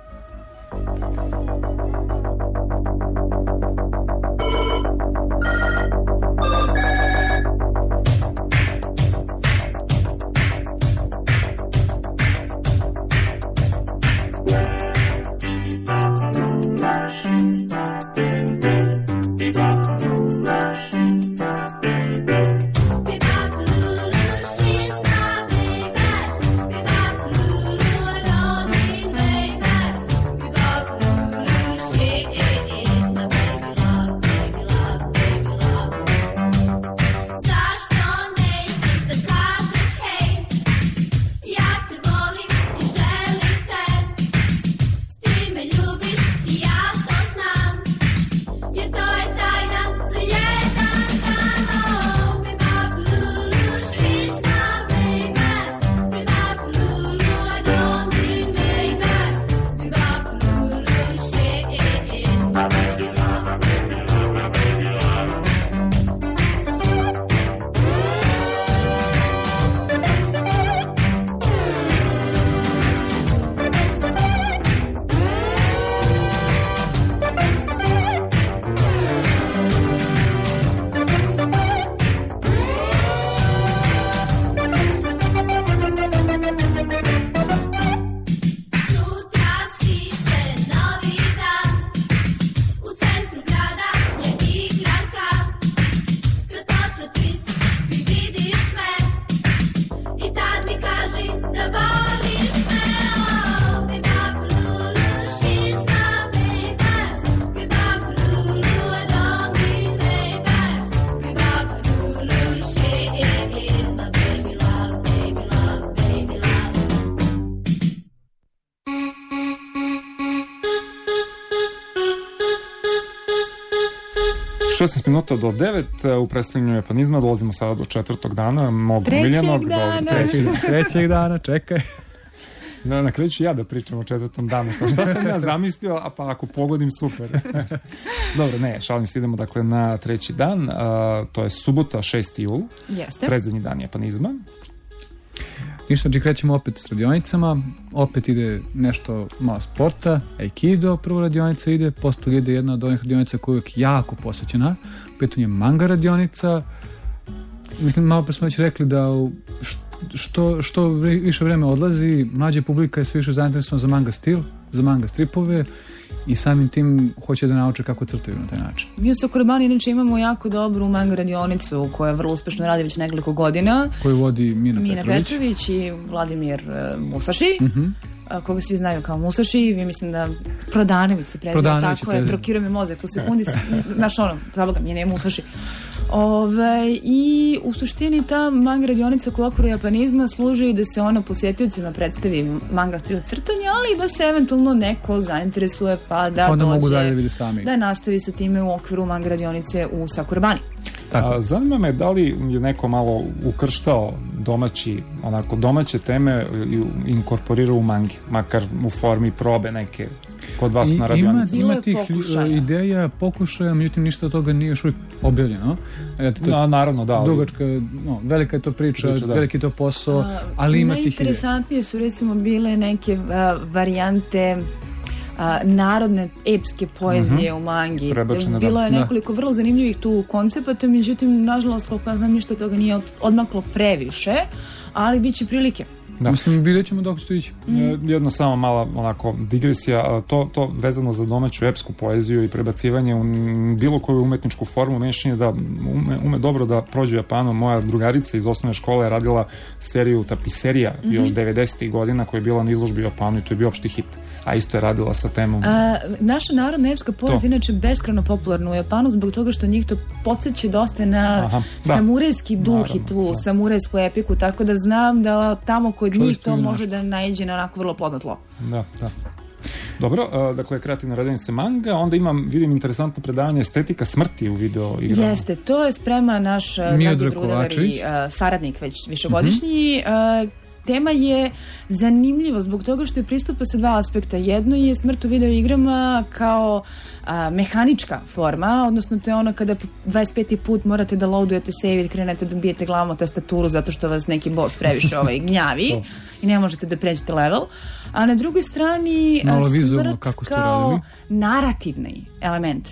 [SPEAKER 4] Minuta do 9 u predstavljanju japanizma. Dolazimo sada do 4. dana mog omiljenog.
[SPEAKER 7] Trećeg dana, čekaj.
[SPEAKER 4] Na kraju ću ja da pričam o 4. danu. Šta sam ja zamislio, a pa ako pogodim, super. Dobro, ne, šalim se, idemo dakle na 3. dan. To je subota, 6. jul.
[SPEAKER 8] Jeste.
[SPEAKER 4] Predzadnji dan japanizma.
[SPEAKER 7] Ništa, krećemo opet s radionicama, opet ide nešto malo sporta, aikido, prva radionica ide, posle toga ide jedna od onih radionica koja je jako posvećena, pitanje je manga radionica. Mislim, malo pre smo već rekli da što više vreme odlazi, mlađa publika je sve više zainteresovana za manga stil, za manga stripove i samim tim hoće da nauče kako crtaju na taj način.
[SPEAKER 8] Mi u Sakurabani inače imamo jako dobru manga radionicu koja vrlo uspešno radi već nekoliko godina.
[SPEAKER 7] Koju vodi Mina
[SPEAKER 8] Petrović i Vladimir Musashi, koga svi znaju kao Musashi. Vi mislim da Prodanović se preziva, tako je, trokiruje me mozak u sekundi. Znaš ono, zaboga mi je Musashi. I u suštini ta manga radionica u okviru japanizma služi da se ona posjetiocima predstavi manga stil crtanja, ali i da se eventualno neko zainteresuje pa da
[SPEAKER 7] onda
[SPEAKER 8] dođe
[SPEAKER 7] mogu dalje vidi sami.
[SPEAKER 8] Da nastavi sa time u okviru manga radionice u Sakurabani.
[SPEAKER 4] Zanima me da li je neko malo ukrštao domaće teme i inkorporirao u mangi, makar u formi probe neke kod vas na radionici.
[SPEAKER 7] Ima tih ideja, pokušaja, međutim ništa od toga nije još uvijek objavljeno.
[SPEAKER 4] Naravno, da.
[SPEAKER 7] Dugačka, velika je to priča, veliki je to posao, ali ima tih ideja.
[SPEAKER 8] Najinteresantnije su recimo bile neke varijante narodne epske poezije u mangi. Bilo je nekoliko vrlo zanimljivih tu koncepata, međutim, nažalost, koliko ja znam, ništa od toga nije odmaklo previše, ali bit će prilike.
[SPEAKER 7] Da. Mislim, vidjet ćemo dok će ići.
[SPEAKER 4] Jedna samo mala onako digresija, to vezano za domaću epsku poeziju i prebacivanje u bilo koju umetničku formu, menšanje da ume dobro da prođe u Japanu. Moja drugarica iz osnovne škole je radila seriju tapiserija još 90. godina koja je bila na izložbi u Japanu i to je bio opšti hit. A isto je radila sa temom.
[SPEAKER 8] Naša narodna epska poezija inače beskrajno popularna u Japanu zbog toga što njih to podsjeća dosta na samurajski duh i tu samurajsku epiku, tako da znam da tamo kod njih to može da naiđe na onako vrlo plodno tlo.
[SPEAKER 4] Da. Dobro, dakle, kreativna radionica manga, onda vidim interesantno predavanje estetika smrti u video igrama.
[SPEAKER 8] Jeste, to je sprema naš Miodrag Kovačević, saradnik već višegodišnji. Tema je zanimljiva zbog toga što je pristupa sa dva aspekta. Jedno je smrt u video igrama kao mehanička forma, odnosno to je ono kada 25. put morate da loadujete save i krenete da bijete glavom o tastaturu zato što vas neki boss previše gnjavi i ne možete da pređete level. A na drugoj strani smrt kao narativni element.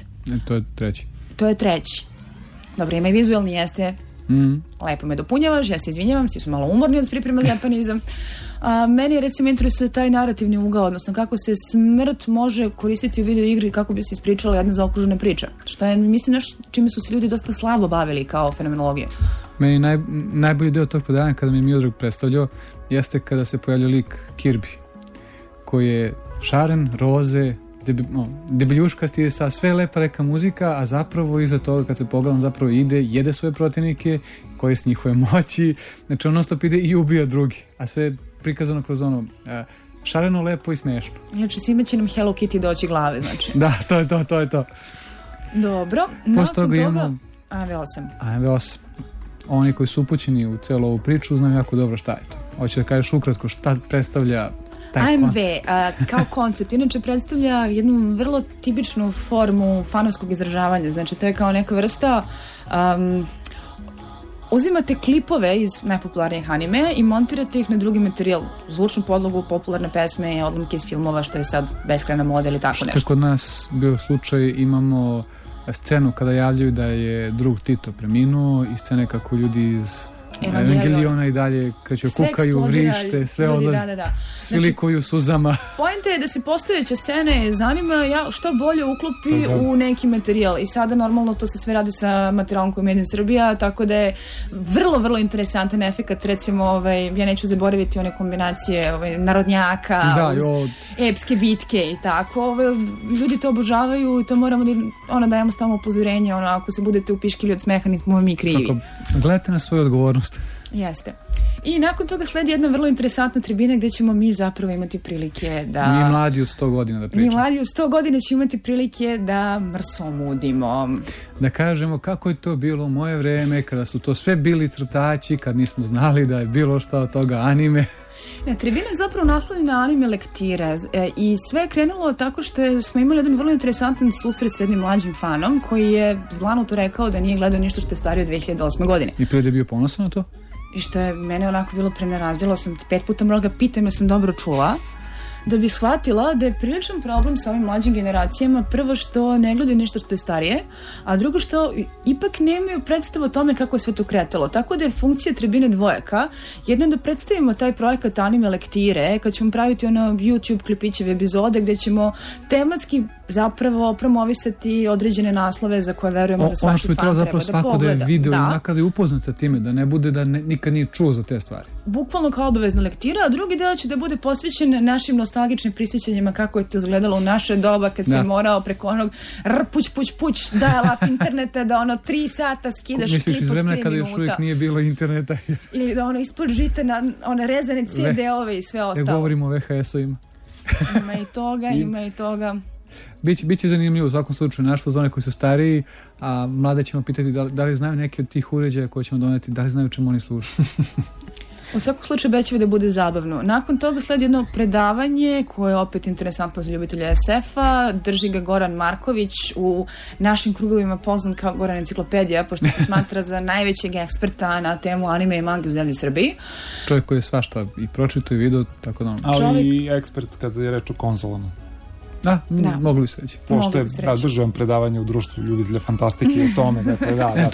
[SPEAKER 8] To je treći. Dobro, ima i vizualni, jeste. Lepo me dopunjavaš, ja se izvinjavam, svi su malo umorni od priprema za japanizam. Meni recimo interesuje taj narativni ugao, odnosno kako se smrt može koristiti u video igri kako bi se ispričala jedna zaokružena priča. Što je, mislim, čime su se ljudi dosta slabo bavili kao fenomenologija.
[SPEAKER 7] Meni najbolji deo tog predavanja kada mi je Miodrag predstavljao jeste kada se pojavljao lik Kirby, koji je šaren, roze, debeljuškasti, sa sve lepa neka muzika, a zapravo iza toga kad se pogledam zapravo jede svoje protivnike, koristi njihove moći, znači on non-stop ide i ubija drugi, a sve je prikazano kroz šareno, lepo i smešno.
[SPEAKER 8] Znači svima će nam Hello Kitty doći glave, znači.
[SPEAKER 7] Da, to je to.
[SPEAKER 8] Dobro,
[SPEAKER 7] nakon toga imamo
[SPEAKER 8] AMV8.
[SPEAKER 7] Oni koji su upućeni u celu ovu priču znaju jako dobro šta je to. Hoće da kažeš ukratko šta predstavlja
[SPEAKER 8] AMV kao koncept inače predstavlja jednu vrlo tipičnu formu fanovskog izražavanja, znači to je kao neka vrsta uzimate klipove iz najpopularnijih anime i montirate ih na drugi materijal, zvučnu podlogu, popularne pesme, odlomke iz filmova, što je sad beskrajna moda ili tako nešto.
[SPEAKER 7] Što kod nas bio slučaj, imamo scenu kada javljaju da je drug Tito preminuo i scene kako ljudi iz Evangeliona i dalje kreću, kukaju, vrište, sve odlaze, svi likuju suzama.
[SPEAKER 8] Poenta je da se postojeća scene zanima što bolje uklopi u neki materijal i sada normalno to se sve radi sa materijalom koji je Made in Srbija, tako da je vrlo, vrlo interesantan efekat, recimo ja neću zaboraviti one kombinacije narodnjaka, epske bitke i tako, ljudi to obožavaju i to moramo da dajemo stalno upozorenje, ako se budete upiškili od smeha nismo mi krivi.
[SPEAKER 7] Tako, gledajte na svoju odgovornost.
[SPEAKER 8] Jeste. I nakon toga sledi jedna vrlo interesantna tribina gdje ćemo mi zapravo imati prilike da...
[SPEAKER 7] Mi mladi od 100 godina da pričamo.
[SPEAKER 8] Mi mladi od 100 godina ćemo imati prilike da mrsomudimo.
[SPEAKER 7] Da kažemo kako je to bilo u moje vreme, kada su to sve bili crtači, kad nismo znali da je bilo šta od toga anime.
[SPEAKER 8] Tribina je zapravo naslovljena na anime lektire i sve je krenulo tako što smo imali jedan vrlo interesantan susret s jednim mlađim fanom koji je zblanuto rekao da nije gledao ništa što je starije od 2008. godine.
[SPEAKER 7] I prije da je bio ponosan na to?
[SPEAKER 8] I što je mene onako bilo prenerazilo, sam 5 puta morala ga pitam, ja sam dobro čula, da bi shvatila da je priličan problem sa ovim mlađim generacijama, prvo što ne gledaju ništa što je starije, a drugo što ipak nemaju predstavu o tome kako je sve to kretalo. Tako da je funkcija tribine dvojaka. Jedno da predstavimo taj projekat anime lektire, kad ćemo praviti YouTube klipićeve epizode gdje ćemo tematski zapravo promovisati određene naslove za koje verujemo da svaki fan treba da pogleda.
[SPEAKER 7] Ono što bi trebalo zapravo svako da je video i makar je upoznat sa time, da ne bude da nikad nije čuo za te stvari.
[SPEAKER 8] Bukvalno kao obavezna lektira, a drugi deo će da bude posvećen našim nostalgičnim prisjećanjima kako je to izgledalo u naše doba kad se morao preko onog puć dial-up interneta da 3 sata skidaš klip od 3 minuta.
[SPEAKER 7] Misliš iz vremena kada još uvijek nije bilo interneta?
[SPEAKER 8] Ili da ispod žita na one rezane CD-ove i sve ostalo.
[SPEAKER 7] Ne govorimo o VHS-ovima.
[SPEAKER 8] Ima i toga.
[SPEAKER 7] Biće zanimljivo u svakom slučaju našto za one koji su stariji, a mlade ćemo pitati da li znaju neke od tih uređaja koje ćemo doneti, da li znaju čemu oni služe.
[SPEAKER 8] U svakom slučaju obećaju da bude zabavno. Nakon toga sledi jedno predavanje koje je opet interesantno za ljubitelja SF-a. Drži ga Goran Marković, u našim krugovima poznat kao Goran Enciklopedija, pošto se smatra za najvećeg eksperta na temu anime i mangi u zemlji Srbiji.
[SPEAKER 7] Čovjek koji je svašta i pročito i video, tako da...
[SPEAKER 4] Ali i ekspert kad je reč o konzolama.
[SPEAKER 7] Da, mogli bi se reći.
[SPEAKER 4] Pošto je državam predavanje u društvu ljubitelja fantastike i o tome, dakle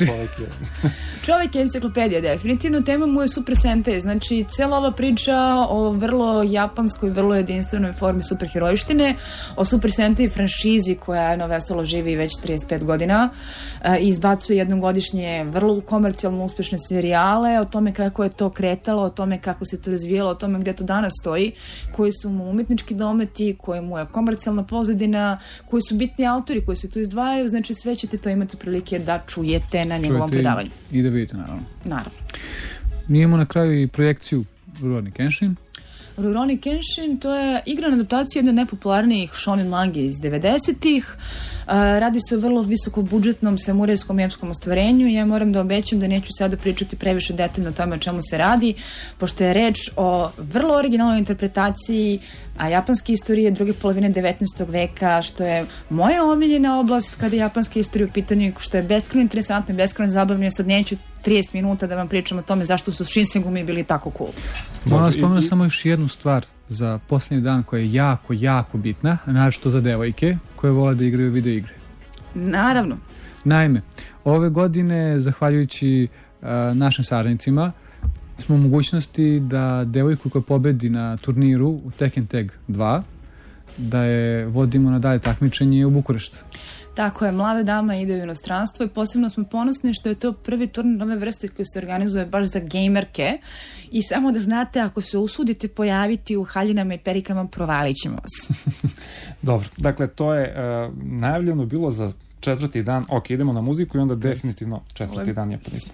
[SPEAKER 4] čovjek je enciklopedija, definitivno. Tema mu je Super Sentai, znači cijela ova priča o vrlo japanskoj, vrlo jedinstvenoj formi superherojištine, o Super Sentai franšizi koja novestalo živi već 35 godina i izbacuje jednom godišnje vrlo komercijalno uspešne serijale, o tome kako je to kretalo, o tome kako se to razvijalo, o tome gdje to danas stoji, koji su mu umjetnički dometi, koji mu je komercijalna pozadina, koji su bitni autori koji se tu izdvajaju, znači sve ćete to imati prilike da čujete na njegovom predavanju.
[SPEAKER 7] I da vidite, naravno. Mi imamo na kraju i projekciju Rurouni Kenshin.
[SPEAKER 8] Rurouni Kenshin, to je igrana adaptacija jedne od najpopularnijih shonen mangi iz 90-ih. Radi se o vrlo visokobudžetnom samurajskom epskom ostvarenju. Ja moram da obećam da neću sada pričati previše detaljno o tome o čemu se radi, pošto je reč o vrlo originalnoj interpretaciji japanske istorije druge polovine 19. veka, što je moja omiljena oblast kada je japanska istorija u pitanju, što je beskrajno interesantno i beskrajno zabavno. Ja sad neću 30 minuta da vam pričam o tome zašto su Shinsengumi bili tako cool.
[SPEAKER 7] Moram spomenuti samo još jednu stvar za posljednji dan koja je jako, jako bitna, naročito za devojke koje vole da igraju video igre.
[SPEAKER 8] Naravno.
[SPEAKER 7] Naime, ove godine, zahvaljujući našim saradnicima, smo u mogućnosti da devojku koja pobedi na turniru u Tekken Tag 2, da je vodimo na dalje takmičenje u Bukurešt.
[SPEAKER 8] Tako je, mlada dama ide u inostranstvo i posebno smo ponosni što je to prvi turnir nove vrste koji se organizuje baš za gejmerke i samo da znate, ako se usudite pojaviti u haljinama i perikama, provalit ćemo vas.
[SPEAKER 4] Dobro, dakle to je najavljeno bilo za 4. dan. Ok, idemo na muziku i onda definitivno 4. dan japanizma.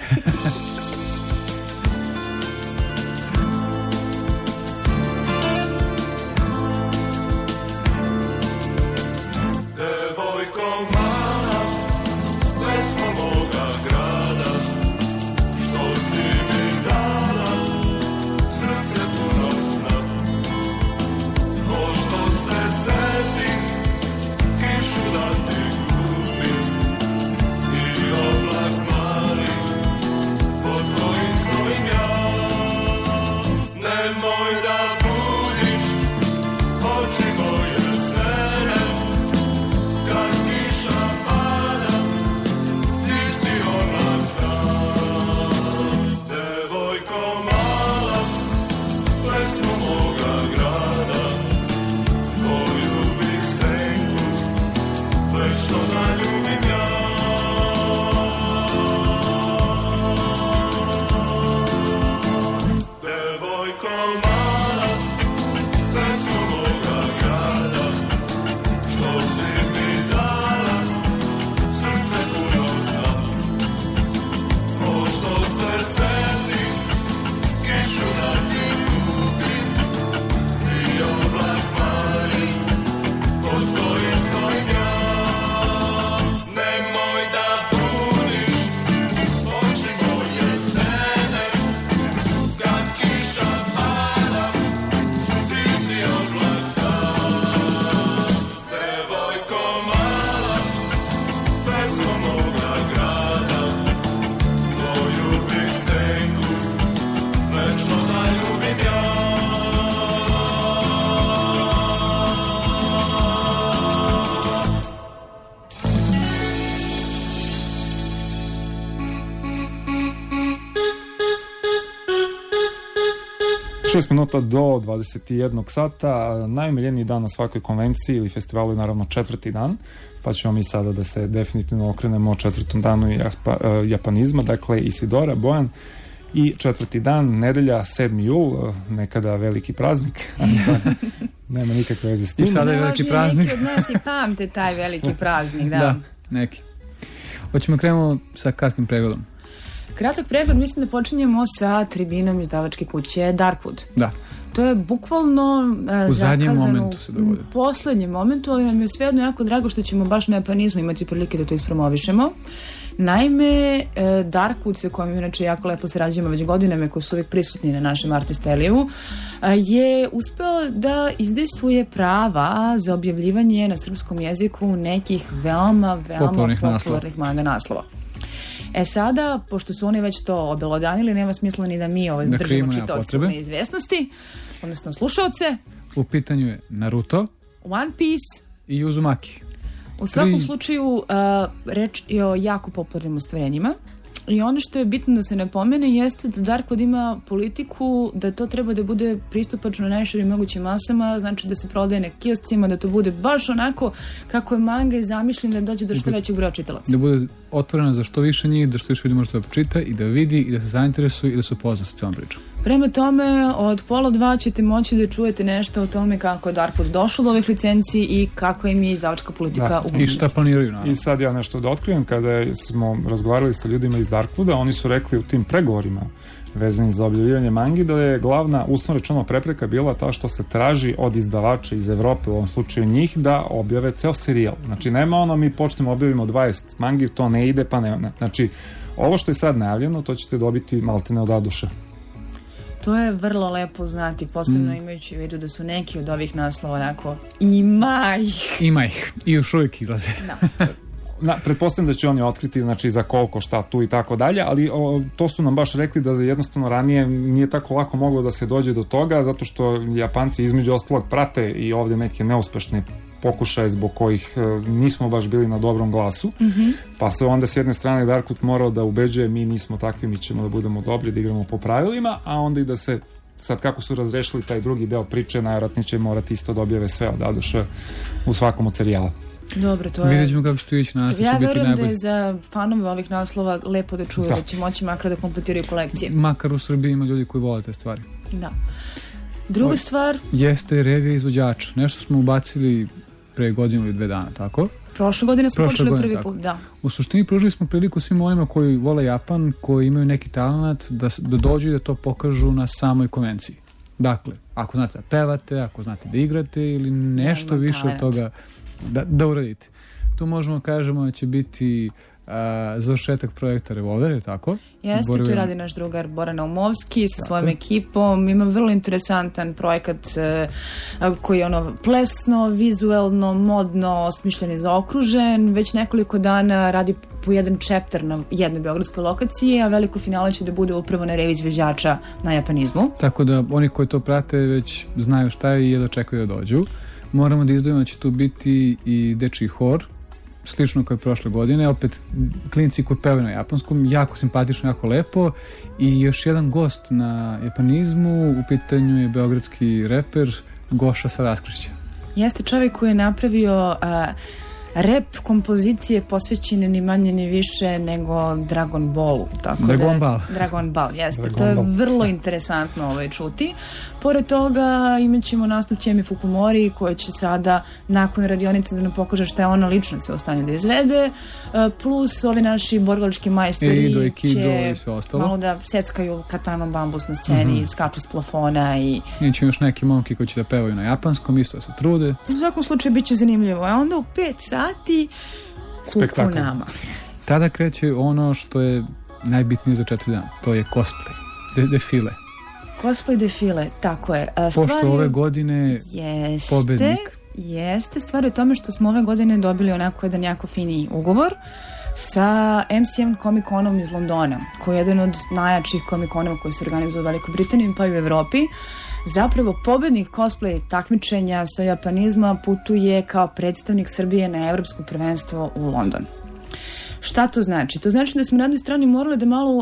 [SPEAKER 4] Minuta do 21 sata, najomiljeniji dan na svakoj konvenciji ili festivalu je naravno 4. dan, pa ćemo mi sada da se definitivno okrenemo o 4. danu japanizma, dakle Isidora, Bojan, I 4. dan, nedelja, 7. jul, nekada veliki praznik, ali sad nema nikakve veze s tim.
[SPEAKER 7] I sada je veliki praznik.
[SPEAKER 8] Neki od nas i pamte taj veliki praznik, da.
[SPEAKER 7] Da, neki. Hoćemo krenemo sa kratkim pregledom.
[SPEAKER 8] Kratak pregled, mislim da počinjemo sa tribinom izdavačke kuće Darkwood.
[SPEAKER 7] Da.
[SPEAKER 8] To je bukvalno
[SPEAKER 7] u zadnjem
[SPEAKER 8] zakazano
[SPEAKER 7] momentu se dogodi.
[SPEAKER 8] U poslednjem momentu, ali nam je svejedno jako drago što ćemo baš na japanizmu imati prilike da to ispromovišemo. Naime, Darkwood, sa kojom inače jako lepo sarađujemo već godinama, koji su uvijek prisutni na našem Artisteliju, je uspeo da izdejstvuje prava za objavljivanje na srpskom jeziku nekih veoma popularnih manga naslova. Sada, pošto su oni već to obelodanili, nema smisla ni da mi držimo čitaoce u neizvesnosti, odnosno slušaoce.
[SPEAKER 7] U pitanju je Naruto,
[SPEAKER 8] One Piece
[SPEAKER 7] i Uzumaki.
[SPEAKER 8] U svakom slučaju, reč je o jako popularnim ostvarenjima. I ono što je bitno da se napomene jeste da Darkwood ima politiku da to treba da bude pristupačno najširim mogućim masama, znači da se prodaje na kioscima, da to bude baš onako kako je manga i zamišljen da dođe do što većeg broja čitalaca.
[SPEAKER 7] Da bude otvorena za što više njih, da što više ljudi može to počita i da vidi i da se zainteresuje i da se upozna sa celom pričom.
[SPEAKER 8] Prema tome, od 1:30 ćete moći da čujete nešto o tome kako je Darkwood došao do ovih licenci i kako im je izdavačka politika u
[SPEAKER 7] i šta planiraju, naravno.
[SPEAKER 4] I sad ja nešto da otkrijem, kada smo razgovarali sa ljudima iz Darkwooda, oni su rekli u tim pregovorima vezanim za objavljivanje mangi da je glavna, uslovno rečeno, prepreka bila ta što se traži od izdavača iz Evrope, u ovom slučaju njih, da objave ceo serijal. Znači, nema ono mi počnemo objavimo 20 mangi, to ne ide, pa ne. Znači, ovo što je sad najavljeno, to ćete dobiti maltene od Aduša.
[SPEAKER 8] To je vrlo lepo znati, posebno imajući u vidu da su neki od ovih naslova onako ima ih
[SPEAKER 7] i još uvijek izlaze.
[SPEAKER 4] Pretpostavljam da će oni otkriti, znači za koliko, šta tu i tako dalje, ali to su nam baš rekli da jednostavno ranije nije tako lako moglo da se dođe do toga, zato što Japanci između ostalog prate i ovdje neke neuspešne pokušaje zbog kojih nismo baš bili na dobrom glasu, pa se onda s jedne strane Darkwood morao da ubeđuje mi nismo takvi, mi ćemo da budemo dobri, da igramo po pravilima, a onda i da se sad kako su razrešili taj drugi deo priče, najvjerojatnije će morati isto da objave sve od Aduša u svakom od serijala.
[SPEAKER 8] Dobro, to je...
[SPEAKER 7] Vidjet ćemo kako će to ići, nas će biti najbolje.
[SPEAKER 8] Ja verujem da je za fanove ovih naslova lepo da čuju, da će moći makar da kompletiraju kolekcije.
[SPEAKER 7] Makar u Srbiji ima ljudi koji vole te stvari.
[SPEAKER 8] Da. Druga stvar...
[SPEAKER 7] Jeste revija izvođača. Nešto smo ubacili pre godinu ili 2 dana, tako?
[SPEAKER 8] Prošle godine smo počeli prvi put, da.
[SPEAKER 7] U suštini pružili smo priliku svim onima koji vole Japan, koji imaju neki talent, da dođu i da to pokažu na samoj konvenciji. Dakle, ako znate da pevate, ako znate da igrate ili nešto više od toga da uradite. Tu možemo kažemo da će biti završetak projekta Revolver, je tako?
[SPEAKER 8] Jeste, tu radi naš drugar Bora Naumovski sa svojom ekipom. Ima vrlo interesantan projekat koji je plesno, vizuelno, modno, osmišljen i zaokružen. Već nekoliko dana radi po jedan chapter na jednoj beogradskoj lokaciji, a veliko finale će da bude upravo na reviji izvođača na japanizmu.
[SPEAKER 7] Tako da oni koji to prate već znaju šta je i jedva čekaju da dođu. Moramo da izdvojimo da će tu biti i dečiji hor, slično kao i prošle godine, opet klinci koji pevaju na japanskom, jako simpatično, jako lepo, i još jedan gost na japanizmu, u pitanju je beogradski reper Goša sa Raskršća.
[SPEAKER 8] Jeste čovjek koji je napravio rap kompozicije posvećene ni manje ni više nego Dragon Ballu. Dragon Ball, jeste. To je vrlo interesantno čuti. Pored toga imat ćemo nastup Ćemi Fukumori koja će sada nakon radionice da nam pokaže šta je ona lično se u stanju da izvede, plus ovi naši borilački majstori će malo da seckaju katanom bambus na sceni, skaču s plafona i
[SPEAKER 7] će još neki momki koji će da pevaju na japanskom, isto da se trude.
[SPEAKER 8] U svakom slučaju bit će zanimljivo. A onda u 5 sati kuku nama.
[SPEAKER 7] Tada kreće ono što je najbitnije za 4 dana. To je cosplay, defile.
[SPEAKER 8] Cosplay defile, tako je.
[SPEAKER 7] Pošto ove godine pobednik.
[SPEAKER 8] Jeste, stvar je u tome što smo ove godine dobili onako jedan jako fini ugovor sa MCM Comic-Conom iz Londona, koji je jedan od najjačih Comic-Conova koji se organizuju u Velikoj Britaniji pa i u Evropi. Zapravo pobednik cosplay takmičenja sa japanizma putuje kao predstavnik Srbije na evropsko prvenstvo u London. Šta to znači? To znači da smo na jednoj strani morali da malo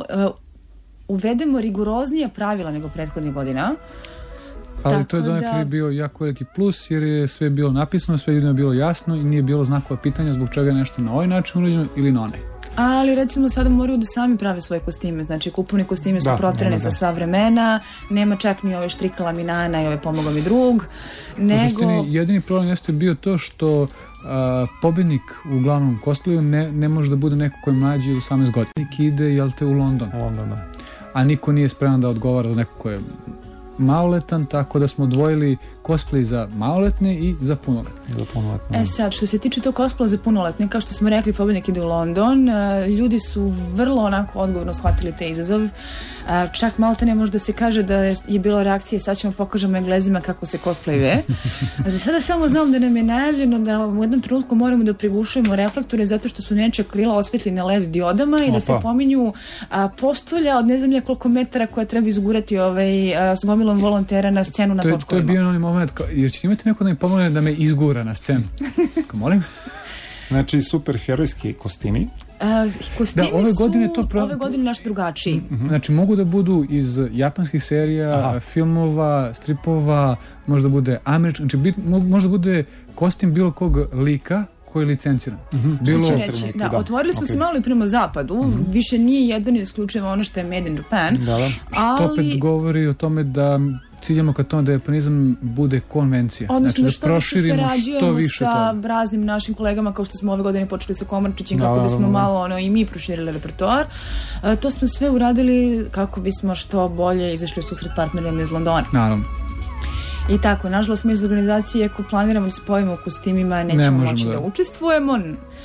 [SPEAKER 8] uvedemo rigoroznija pravila nego prethodnih godina.
[SPEAKER 7] Ali tako to je donekle bio jako veliki plus, jer je sve bilo napisano, sve ljudima bilo jasno i nije bilo znakova pitanja zbog čega je nešto na ovaj način urađeno ili na onaj.
[SPEAKER 8] Ali recimo sada moraju da sami prave svoje kostime, znači kupovni kostimi su protreni za sva vremena, nema čak ni ove štrika laminana i ove pomogao mi drug, nego...
[SPEAKER 7] Jedini problem jeste bio to što pobednik u glavnom cosplayu ne može da bude neko koji je mlađi u 18 godina. Nik ide, jel te, u London.
[SPEAKER 4] Da.
[SPEAKER 7] A niko nije spreman da odgovara za neko ko je maloletan, tako da smo odvojili cosplay za maloletne i za punoletne.
[SPEAKER 8] Sad, što se tiče tog cosplaya za punoletne, kao što smo rekli, pobednik ide u London, ljudi su vrlo onako odgovorno shvatili te izazov. Čak malte ne može da se kaže da je bilo reakcije, sad ćemo pokažemo Englezima kako se cosplayuje. Za sada samo znam da nam je najavljeno da u jednom trenutku moramo da prigušujemo reflektore zato što su nečija krila osvetljene LED diodama i da se pominju postolja od ne znam koliko metara koja treba izgurati s gomilom volontera na scenu na točkovima.
[SPEAKER 7] To je bio onaj moment, jer ćete imati neko da mi pomogne da me izgura na scenu. Molim?
[SPEAKER 4] Znači, superherojski kostimi.
[SPEAKER 8] Kostimi ove godine naš drugačiji.
[SPEAKER 7] Znači, mogu da budu iz japanskih serija, filmova, stripova, možda bude američki, znači možda bude kostim bilo kog lika koji je licenciran.
[SPEAKER 8] Otvorili smo se malo i prema zapadu, više nije jedan isključivo ono što je made in Japan.
[SPEAKER 7] Što opet govori o tome da ciljamo ka tome da japanizam bude konvencija.
[SPEAKER 8] Odnosno
[SPEAKER 7] znači, da proširimo što više
[SPEAKER 8] sa raznim našim kolegama, kao što smo ove godine počeli sa Komorčićem, kako bismo malo i mi proširili repertoar. To smo sve uradili kako bismo što bolje izašli u susret partnerima iz Londona.
[SPEAKER 7] Naravno.
[SPEAKER 8] I tako, nažalost, mi iz organizacije, ako planiramo da se pojavimo u kostimima, nećemo moći da učestvujemo.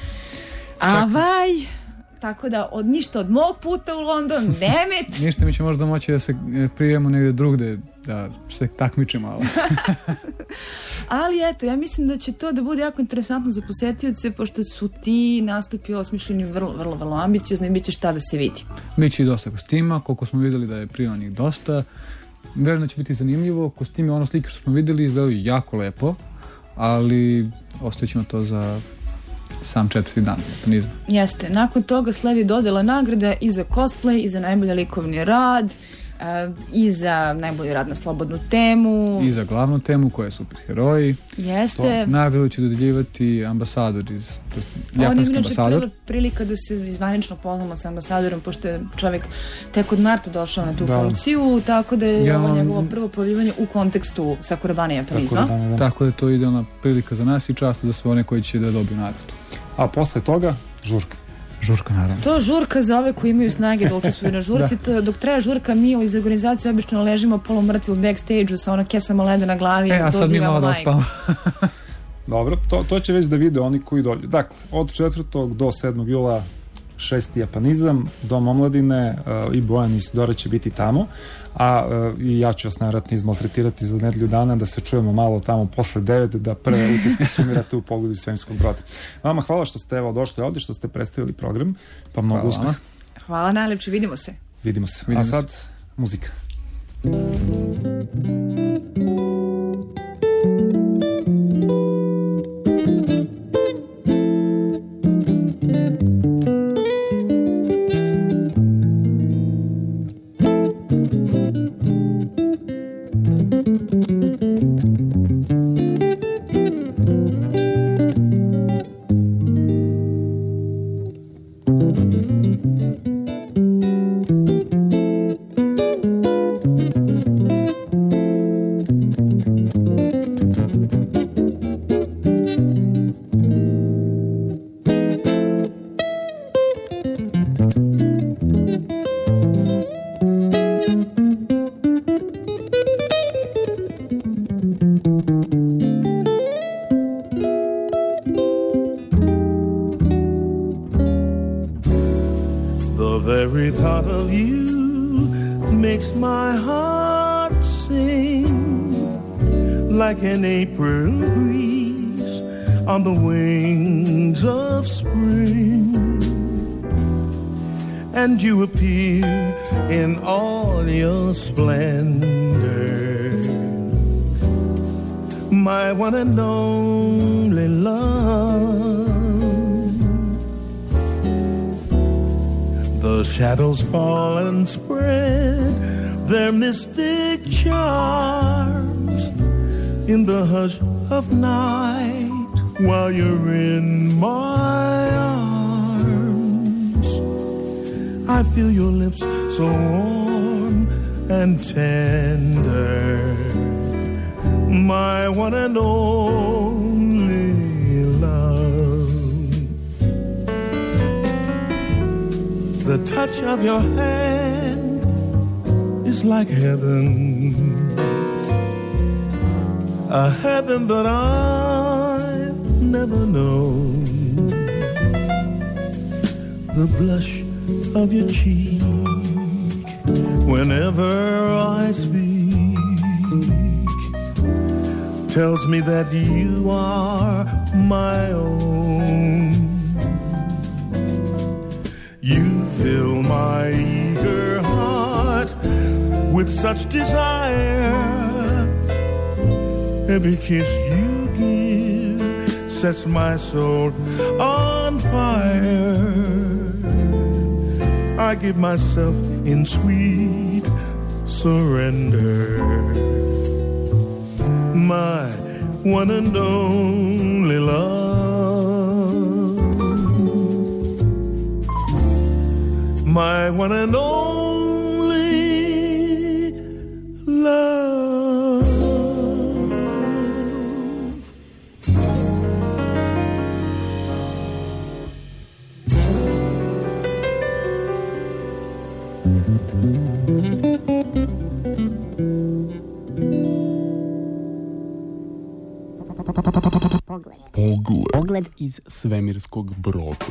[SPEAKER 8] Tako da, ništa od mog puta u London, damn it!
[SPEAKER 7] Ništa, mi će možda moći da se prijemo negdje drugde, da se takmičimo malo.
[SPEAKER 8] Ali eto, ja mislim da će to da bude jako interesantno za posetioce, pošto su ti nastupi osmišljeni vrlo, vrlo, vrlo ambiciozni i bit će šta da se vidi.
[SPEAKER 7] Biće i dosta kostima, koliko smo vidjeli da je prijavljenih dosta. Vjerujem da će biti zanimljivo. Kostimi, ono slike što smo vidjeli, izgledaju jako lepo, ali ostavit ćemo to za sam 4. dan japanizma.
[SPEAKER 8] Jeste. Nakon toga sledi dodjela nagrada i za cosplay, i za najbolji likovni rad, i za najbolji rad na slobodnu temu.
[SPEAKER 7] I za glavnu temu koja je superheroji.
[SPEAKER 8] Jeste.
[SPEAKER 7] Nagradu će dodjeljivati ambasador japanski ambasador.
[SPEAKER 8] Prva prilika da se izvanično poznamo sa ambasadorom, pošto je čovjek tek od marta došao na tu funkciju, tako da je ovo njegovo prvo pojavljivanje u kontekstu Sakurabane japanizma.
[SPEAKER 7] Tako da je to idealna prilika za nas i čast za sve one koji će da dobiju nagradu.
[SPEAKER 4] A posle toga žurka.
[SPEAKER 7] Žurka, naravno.
[SPEAKER 8] To žurka za ove koji imaju snage da učestvuju na žurci. Dok traje žurka, mi iz organizacije obično ležimo polumrtvi u backstage-u sa ono kesama leda na glavi.
[SPEAKER 7] A sad mi malo da ospavamo.
[SPEAKER 4] Dobro, to će već da vide oni koji dođu. Dakle, od 4. do 7. jula 6. japanizam, Dom omladine i Bojan i Isidora će biti tamo, a i ja ću vas najvratno izmaltretirati za nedelju dana da se čujemo malo tamo posle 9, da prve utiske sumirate u Pogledu svemirskog broda. Vama hvala što ste došli ovdje, što ste predstavili program, pa mnogo uspeha.
[SPEAKER 8] Hvala najlepše, vidimo se.
[SPEAKER 4] Vidimo se. A sad muzika.
[SPEAKER 5] very thought of you makes my heart sing like an April breeze on the wings of spring. And you appear in all your splendor, my one and only love. The shadows fall and spread their mystic charms in the hush of night while you're in my arms.
[SPEAKER 9] I feel your lips so warm and tender, my one and only love. The touch of your hand is like heaven, a heaven that I've never known. The blush of your cheek whenever I speak tells me that you are my own. You fill my eager heart with such desire. Every kiss you give sets my soul on fire. I give myself in sweet surrender, my one and only love, my one and only love.
[SPEAKER 6] Pogled iz svemirskog broda.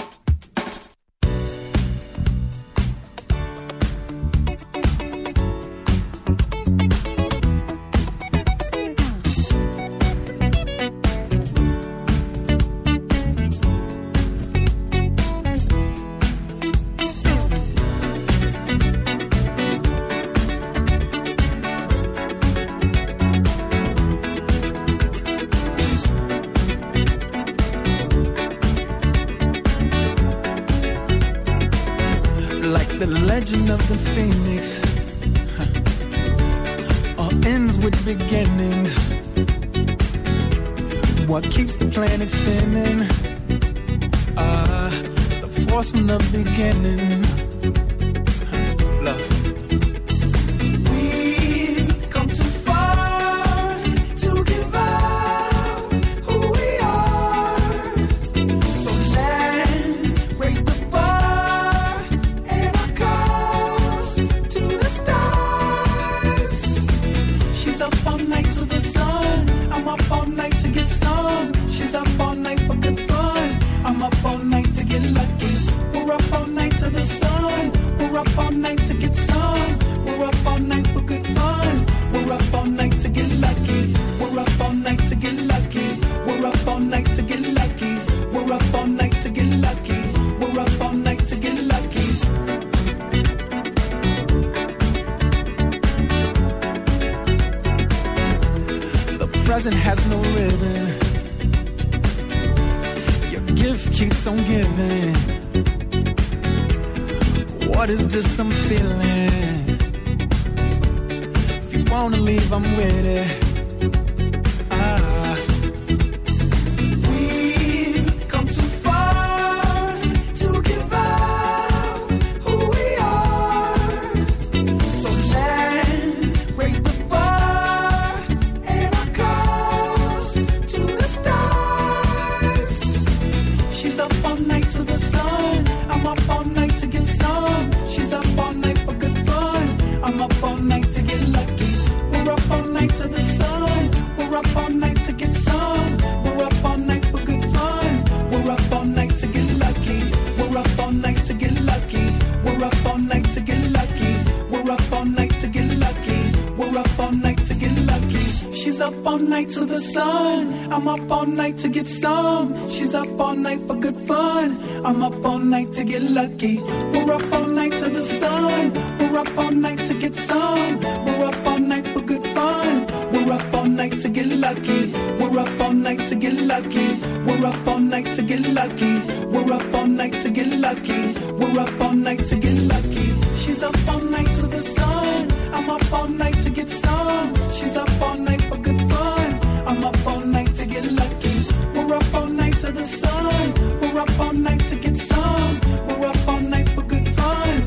[SPEAKER 5] The legend of the phoenix all ends with beginnings. What keeps the planet spinning? The force from the beginning. Love. We've come too far to give up who we are. So let's raise the bar and our cups to the stars. She's up all night to the sun. I'm up all night to get some. She's up all night for good fun. I'm up all night to get lucky. We're up all night to the sun. We're up all night to get some. We're up all night for good fun. We're up all night to get lucky. We're up all night to get lucky. We're up all night to get lucky. We're up all night to get lucky. We're up all night to get lucky. The present has no ribbon. Your gift keeps on giving. What is this I'm feeling? If you wanna leave, I'm with it. We've come too far to give up who we are. So let's raise the bar and our cups to the stars. She's up all night to the sun. I'm up all night to get some. She's up all night for good fun. I'm up all night to get lucky. We're up all night to the sun. We're up all night to get some. We're up all night for good fun. We're up all night to get lucky. We're up all night to get lucky. We're up all night to get lucky. We're up all night to get lucky. We're up all night to get lucky. She's up all night to the sun. I'm up all night to get some. She's up all night for good fun. I'm up all night to get lucky. We're up all night to the sun. We're up all night to get some. We're up all night for good fun. We're up all night to get lucky. We're up all night to get lucky. We're up all night to get lucky. We're up all night to get lucky. We're up all night to get lucky. She's up all night to the sun. I'm up all night to get some. She's up all night for good fun. I'm up all night to get lucky. We're up all night to the sun. We're up all night to get some. We're up all night for good fun.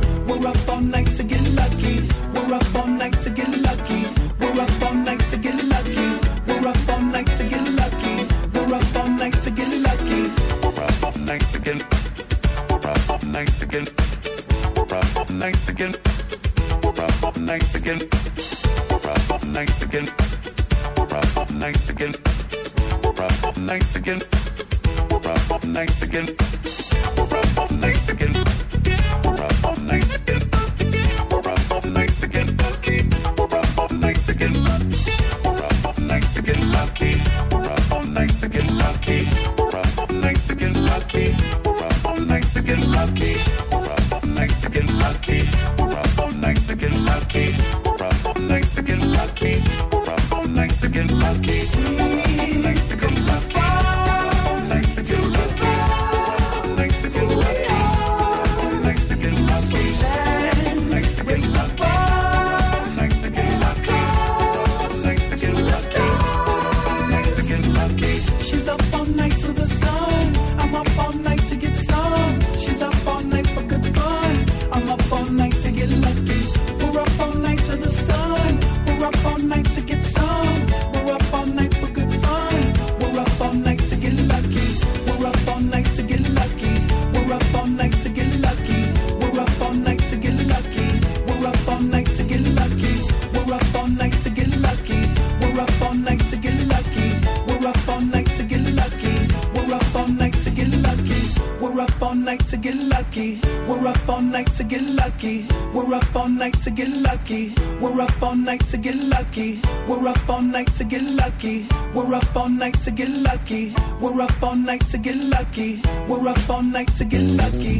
[SPEAKER 5] night to get lucky. We're up all night to get lucky. We're up all night to get lucky. We're up all night to get lucky. We're up all night to get lucky. We're up all night to get. We're up all night to get. We're up all night to get. We're up all night to get. We're up all night to get. We're up all night to get. We're up all night to get. We're up all night to get. We're up all night to get. We're up all night to get. We're up all night to get lucky. We're up all night to get lucky. We're up all night to get lucky. We're up all night to get lucky. We're up all night to get lucky. We're up all night to get lucky. We're up all night to get lucky. We're up all night to get lucky. We're up all night to get lucky. We're up all night to get lucky. We come so far to the ground. Who we are, to get lucky. Let's raise the bar and our cause to the stars. To get lucky. She's up all night to the sun. I'm up all night to get some. She's up all night for good fun. I'm up all night to get lucky. We're up all night to the sun. We're up all night to get some. We're up all night for good fun. We're up all night to get lucky. We're up all night to get lucky. We're up all night to get lucky. We're up all night to get lucky. We're up all night to get lucky. We're up all night to get lucky. We're up all night to get lucky. We're up all night to get lucky. We're up all night to get lucky. We're up all night to get lucky. We're up all night to get lucky. We're up all night to get lucky. We're up all night to get lucky. We're up all night to get lucky. We're up all night to get lucky. We're up all night to get lucky. We're up all night to get lucky.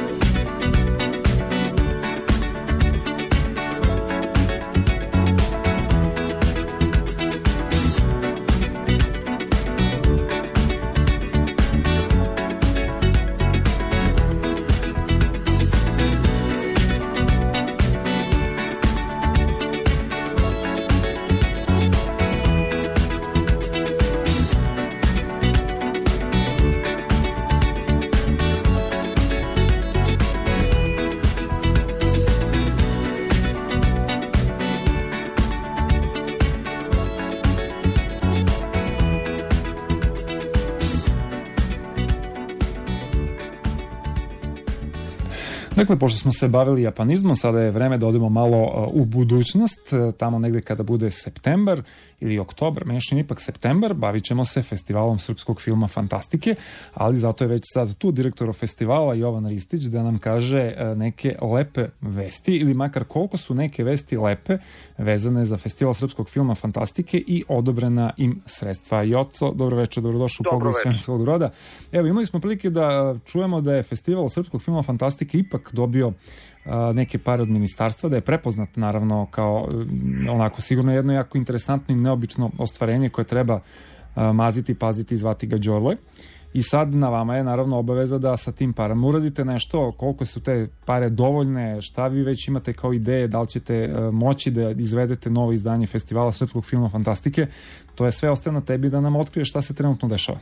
[SPEAKER 4] Dakle, pošto smo se bavili japanizmom, sada je vreme da odemo malo u budućnost, tamo negde kada bude septembar ili oktobar, menješim ipak septembar, bavit ćemo se festivalom srpskog filma Fantastike, ali zato je već sad tu direktor festivala Jovan Ristić da nam kaže neke lepe vesti, ili makar koliko su neke vesti lepe vezane za festival srpskog filma Fantastike i odobrena im sredstva. Joco, dobro večer, dobrodošli u Pogled svemirskog broda. Evo, imali smo prilike da čujemo da je festival srpskog filma Fantastike ipak dobio neke pare od ministarstva, da je prepoznat naravno kao onako sigurno jedno jako interesantno i neobično ostvarenje koje treba maziti, paziti i zvati ga Đorle. I sad na vama je naravno obaveza da sa tim parama uradite nešto, koliko su te pare dovoljne, šta vi već imate kao ideje, da li ćete moći da izvedete novo izdanje festivala srpskog filma Fantastike, to je sve ostaje na tebi da nam otkriješ šta se trenutno dešava.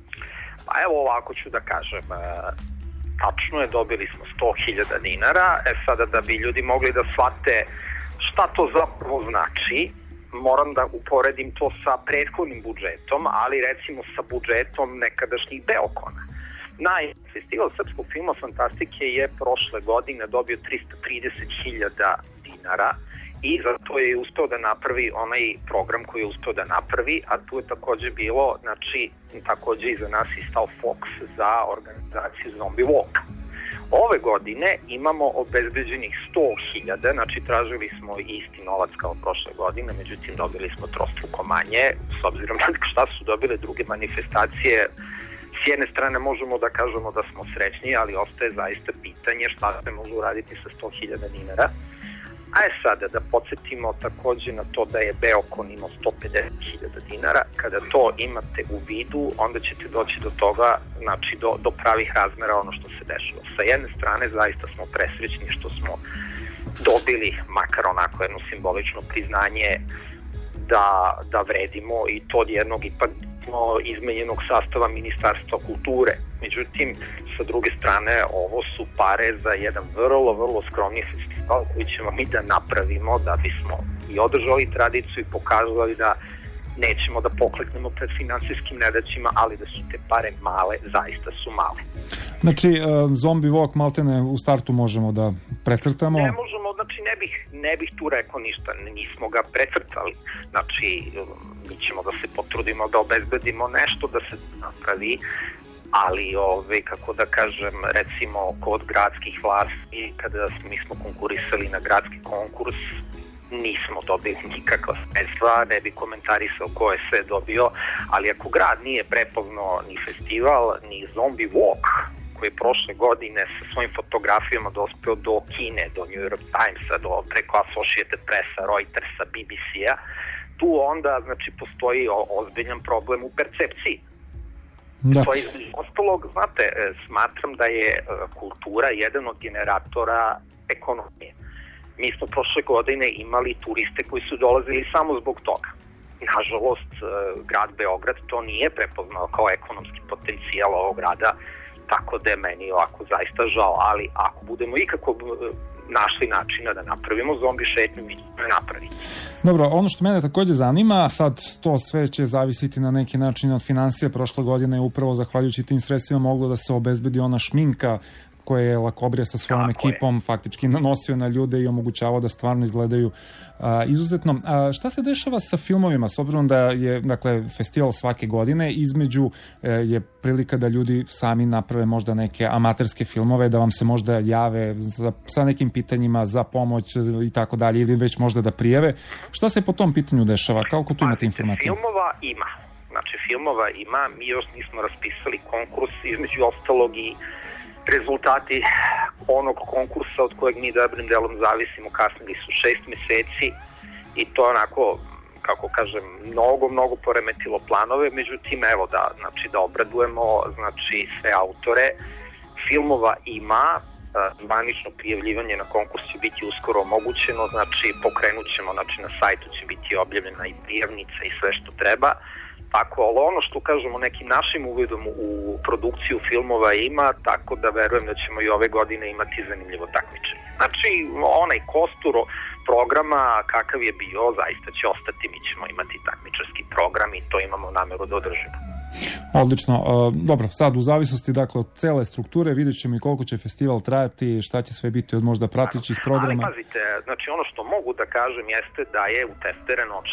[SPEAKER 10] Pa evo ovako ću da kažem, tačno je, dobili smo 100.000 dinara, sada da bi ljudi mogli da shvate šta to zapravo znači, moram da uporedim to sa prethodnim budžetom, ali recimo sa budžetom nekadašnjih Beokona. Festival srpskog filma Fantastike je prošle godine dobio 330.000 dinara i zato je uspeo da napravi onaj program koji je uspeo da napravi, a tu je takođe bilo, znači takođe iza nas je stao Fox za organizaciju Zombie Walk. Ove godine imamo obezbeđenih 100.000, znači tražili smo isti novac kao prošle godine, međutim dobili smo trostruko manje, s obzirom na šta su dobile druge manifestacije. S jedne strane možemo da kažemo da smo srećni, ali ostaje zaista pitanje šta se može uraditi sa 100.000 dinara. A sada da podsjetimo takođe na to da je Beokon imao 150.000 dinara. Kada to imate u vidu, onda ćete doći do toga, znači do pravih razmera ono što se dešava. Sa jedne strane zaista smo presrećni što smo dobili makar onako jedno simbolično priznanje da vredimo i to od jednog ipak izmenjenog sastava Ministarstva kulture. Međutim, sa druge strane, ovo su pare za jedan vrlo skromni festival festival koji ćemo mi da napravimo da bismo i održali tradiciju i pokazali da nećemo da pokleknemo pred finansijskim nedaćima, ali da su te pare male, zaista su male.
[SPEAKER 4] Znači, zombie walk maltene u startu možemo da precrtamo?
[SPEAKER 10] Ne možemo, znači ne bih tu rekao ništa, nismo ga precrtali. Znači, mi ćemo da se potrudimo da obezbedimo nešto da se napravi, ali kako da kažem, recimo kod gradskih vlasti, kada mi smo konkurisali na gradski konkurs, nismo dobili nikakva sredstva, ne bi komentarisao ko je sve dobio, ali ako grad nije prepoznao ni festival, ni Zombie Walk, koji je prošle godine sa svojim fotografijama dospeo do Kine, do New York Timesa, do preko Associated Pressa, Reutersa, BBC-a, tu onda znači postoji ozbiljan problem u percepciji.
[SPEAKER 4] Da.
[SPEAKER 10] To je ostalog, znate, smatram da je kultura jedan od generatora ekonomije. Mi smo prošle godine imali turiste koji su dolazili samo zbog toga. Nažalost, grad Beograd to nije prepoznao kao ekonomski potencijal ovog grada, tako da je meni ovako zaista žao, ali ako budemo ikako našli načina da napravimo zombi šetnju, mi ćemo napraviti.
[SPEAKER 4] Dobro, ono što mene takođe zanima, sad to sve će zavisiti na neki način od financija. Prošle godine je upravo zahvaljujući tim sredstvima moglo da se obezbedi ona šminka koje je Lakobrija sa svojom ekipom faktički nanosio na ljude i omogućavao da stvarno izgledaju izuzetno. Šta se dešava sa filmovima, s obzirom da je festival svake godine, između je prilika da ljudi sami naprave možda neke amaterske filmove, da vam se možda jave sa nekim pitanjima za pomoć i tako dalje, ili već možda da prijave. Šta se po tom pitanju dešava? Kako tu imate informacije?
[SPEAKER 10] Filmova ima. Znači, filmova ima. Mi još nismo raspisali konkurs, između ostalog i rezultati onog konkursa od kojeg mi dobrim delom zavisimo kasnili su 6 meseci i to onako, kako kažem, mnogo poremetilo planove, međutim evo da obradujemo znači sve autore. Filmova ima, zvanično prijavljivanje na konkurs će biti uskoro omogućeno, znači pokrenut ćemo, znači na sajtu će biti objavljena i prijavnica i sve što treba. Tako, ali ono što kažemo nekim našim uvidom u produkciju filmova ima, tako da verujem da ćemo i ove godine imati zanimljivo takmičenje. Znači, onaj kostur programa kakav je bio, zaista će ostati, mi ćemo imati takmičarski program i to imamo nameru da održimo.
[SPEAKER 4] Odlično. Dobro, sad u zavisnosti od cele strukture vidjet ćemo i koliko će festival trajati, šta će sve biti od možda pratećih programa.
[SPEAKER 10] Ali pazite, znači ono što mogu da kažem jeste da je utestereno od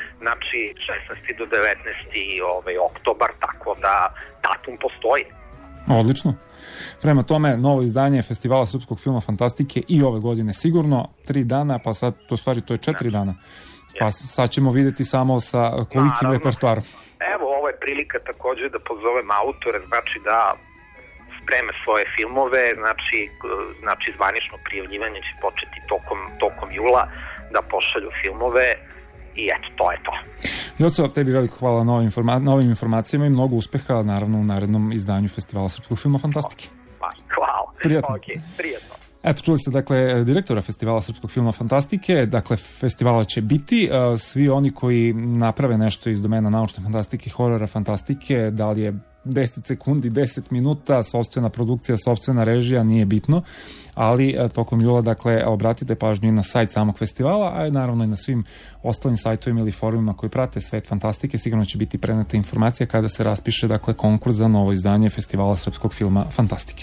[SPEAKER 10] 16. do 19. oktobar, tako da datum postoji.
[SPEAKER 4] Odlično. Prema tome, novo izdanje Festivala srpskog filma fantastike i ove godine sigurno 3 dana, pa sad, to je 4 dana. Pa sad ćemo vidjeti samo sa kolikim repertoarom.
[SPEAKER 10] Evo, ovo je prilika takođe da pozovem autore, znači da spreme svoje filmove, znači zvanično prijavljivanje će početi tokom jula, da pošalju filmove i eto, to je to.
[SPEAKER 4] Joco, tebi veliko hvala na novim informacijama i mnogo uspeha, naravno, u narednom izdanju Festivala srpskog filma fantastike.
[SPEAKER 10] Hvala.
[SPEAKER 4] Prijatno.
[SPEAKER 10] Prijatno.
[SPEAKER 4] Eto, čuli ste, direktora Festivala srpskog filma fantastike. Festivala će biti. Svi oni koji naprave nešto iz domena naučne fantastike, horora fantastike, da li je 10 sekundi, 10 minuta, sopstvena produkcija, sopstvena režija, nije bitno, ali tokom jula, obratite pažnju i na sajt samog festivala, a naravno i na svim ostalim sajtovima ili forumima koji prate svet fantastike. Sigurno će biti preneta informacija kada se raspiše, konkurs za novo izdanje Festivala srpskog filma fantastike.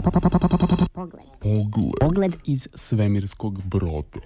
[SPEAKER 6] Pogled iz svemirskog broda.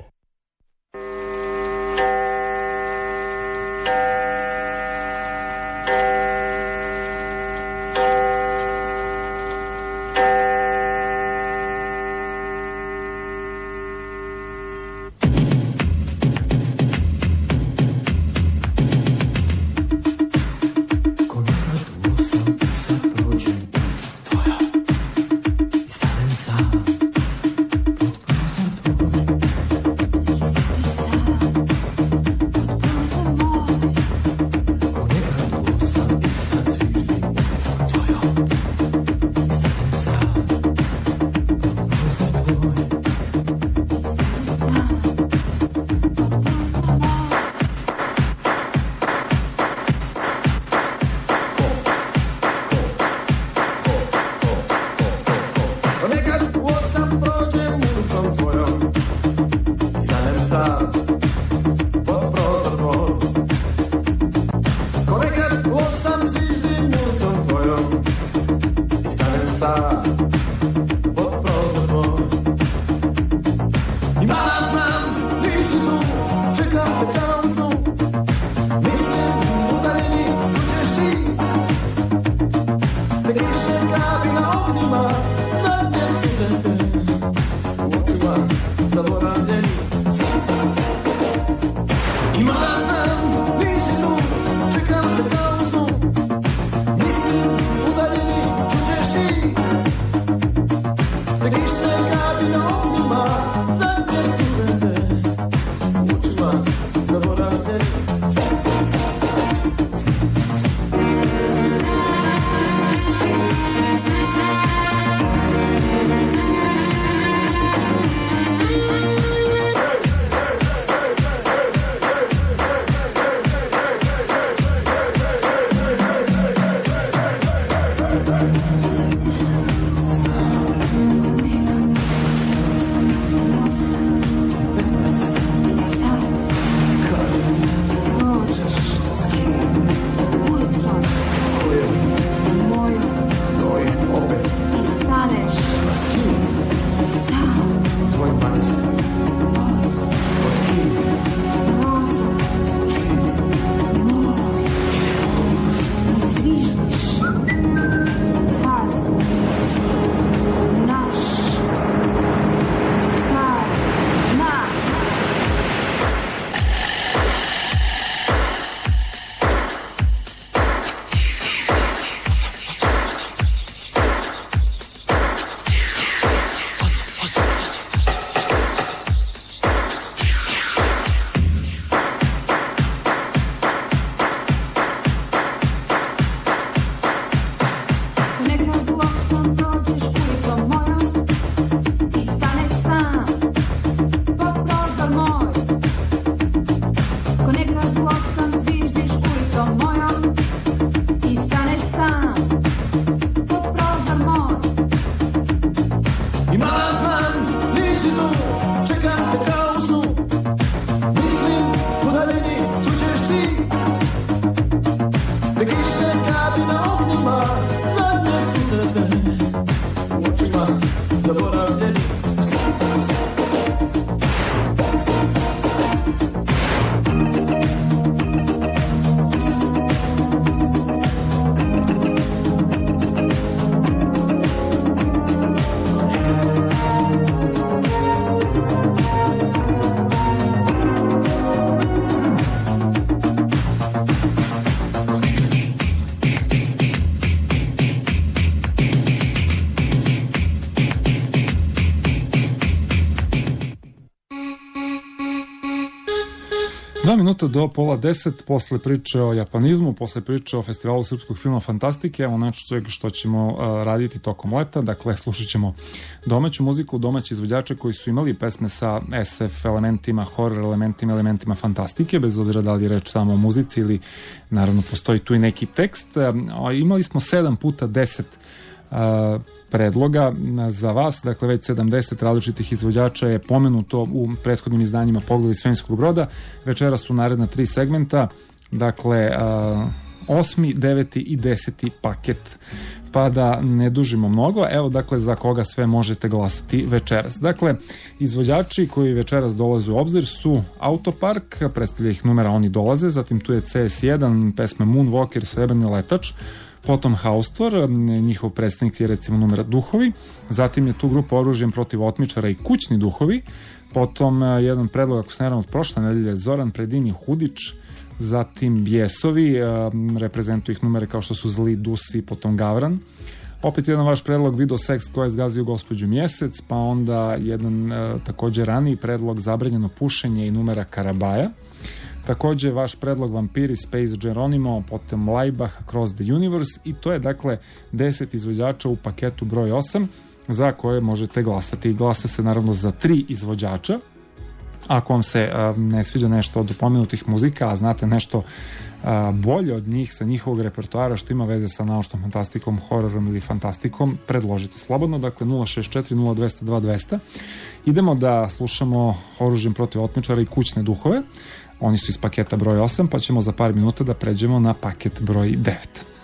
[SPEAKER 4] Minuta do 9:30, posle priče o japanizmu, posle priče o festivalu srpskog filma Fantastike, evo nešto što ćemo raditi tokom leta. Dakle, slušat ćemo domaću muziku, domaće izvođače koji su imali pesme sa SF elementima, horror elementima, elementima fantastike, bez obzira da li je reč samo o muzici ili naravno postoji tu i neki tekst. Imali smo 7 puta 10 predloga za vas, dakle već 70 različitih izvođača je pomenuto u prethodnim izdanjima Pogled iz svemirskog broda. Večeras su naredna 3 segmenta, dakle 8., 9. i 10. paket. Pa da ne dužimo mnogo, evo dakle za koga sve možete glasati večeras. Dakle, izvođači koji večeras dolaze u obzir su Autopark, predstavlja ih numera Oni dolaze, zatim tu je CS1, pesme Moonwalker, Srebrni letač, potom Haustor, njihov predstavnik je recimo numera Duhovi, zatim je tu grupa Oružjem protiv otmičara i Kućni duhovi, potom jedan predlog, ako se ne od prošle nedelje, Zoran Predini Hudić, zatim Bijesovi, reprezentuju ih numere kao što su Zli Dusi, potom Gavran. Opet jedan vaš predlog Video Seks koja je zgazio gospođu Mjesec, pa onda jedan također raniji predlog Zabranjeno pušenje i numera Karabaja. Također vaš predlog Vampiri, Space Geronimo, potom Laibach, Across the Universe, i to je dakle 10 izvođača u paketu broj 8 za koje možete glasati. Glasa se naravno za 3 izvođača. Ako vam se ne sviđa nešto od pomenutih muzika, a znate nešto bolje od njih sa njihovog repertoara što ima veze sa naučnom fantastikom, hororom ili fantastikom, predložite slobodno, dakle 064 0200 2200. Idemo da slušamo Oružjem protiv otmičara i Kućne duhove. Oni su iz paketa broj 8, pa ćemo za par minuta da pređemo na paket broj 9.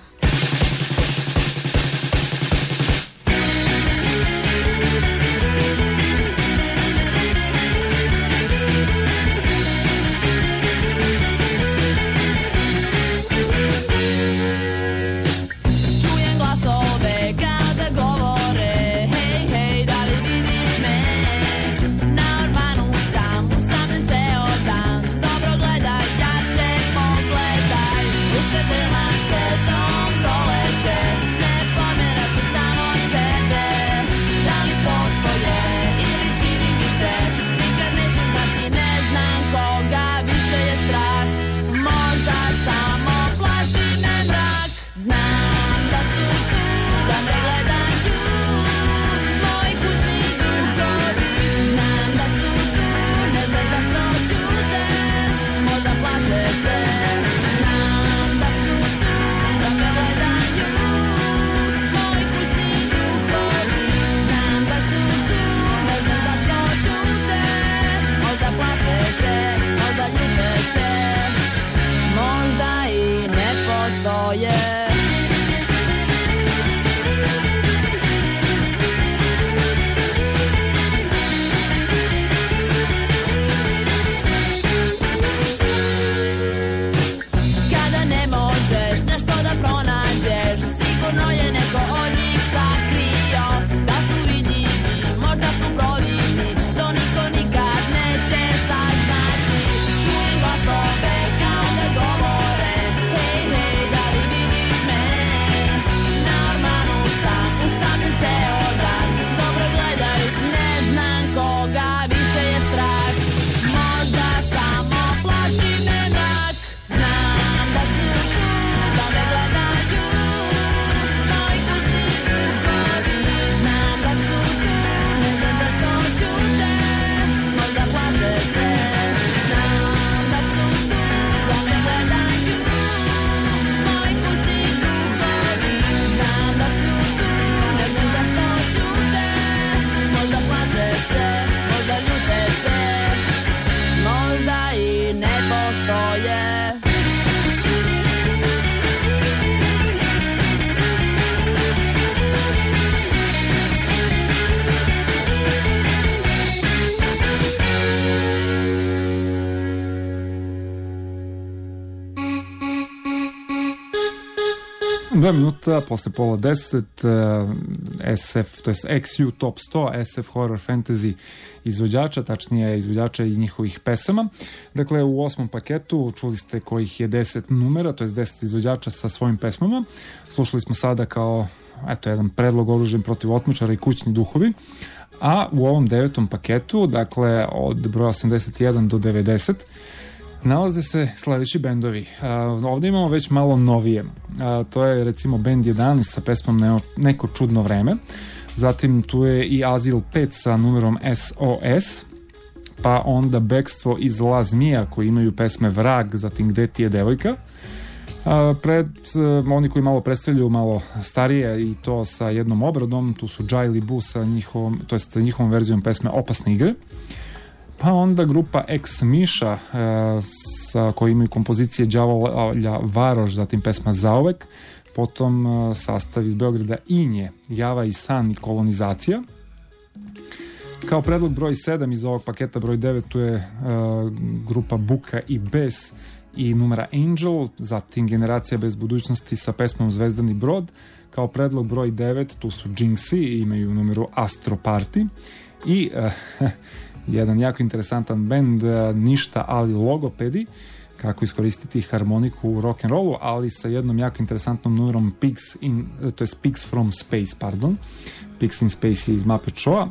[SPEAKER 4] Dva minuta posle pola 10 SF, to je XU Top 100 SF Horror Fantasy izvođača, tačnije izvođača i njihovih pesama. Dakle, u 8. paketu čuli ste kojih je 10 numera, to je 10 izvođača sa svojim pesmama. Slušali smo sada kao jedan predlog Oružjem protiv otmičara i Kućni duhovi. A u ovom 9. paketu, dakle od broja 81 do 90, nalaze se sledeći bendovi. Ovdje imamo već malo novije. To je recimo bend 11 sa pesmom Neko čudno vreme. Zatim tu je i Azil 5 sa numerom SOS. Pa onda Bekstvo i Zla zmija koji imaju pesme Vrag, zatim Gde ti je devojka. Oni koji malo predstavljaju malo starije i to sa jednom obradom, tu su Jai Li Bu sa njihovom verzijom pesme Opasne igre. Pa onda grupa Ex Miša, koji imaju kompozicije Đavolja Varoš, zatim pesma Zauvek, potom sastav iz Beograda Inje, Java i San i Kolonizacija. Kao predlog broj 7 iz ovog paketa broj 9 tu je grupa Buka i Bes i numera Angel, zatim Generacija bez budućnosti sa pesmom Zvezdani brod. Kao predlog broj 9 tu su Jinxi i imaju numeru Astro Party i jedan jako interesantan bend Ništa ali logopedi, kako iskoristiti harmoniku u rock'n'rollu, ali sa jednom jako interesantnom numerom Pigs from Space, Pigs in Space je iz Muppet Showa.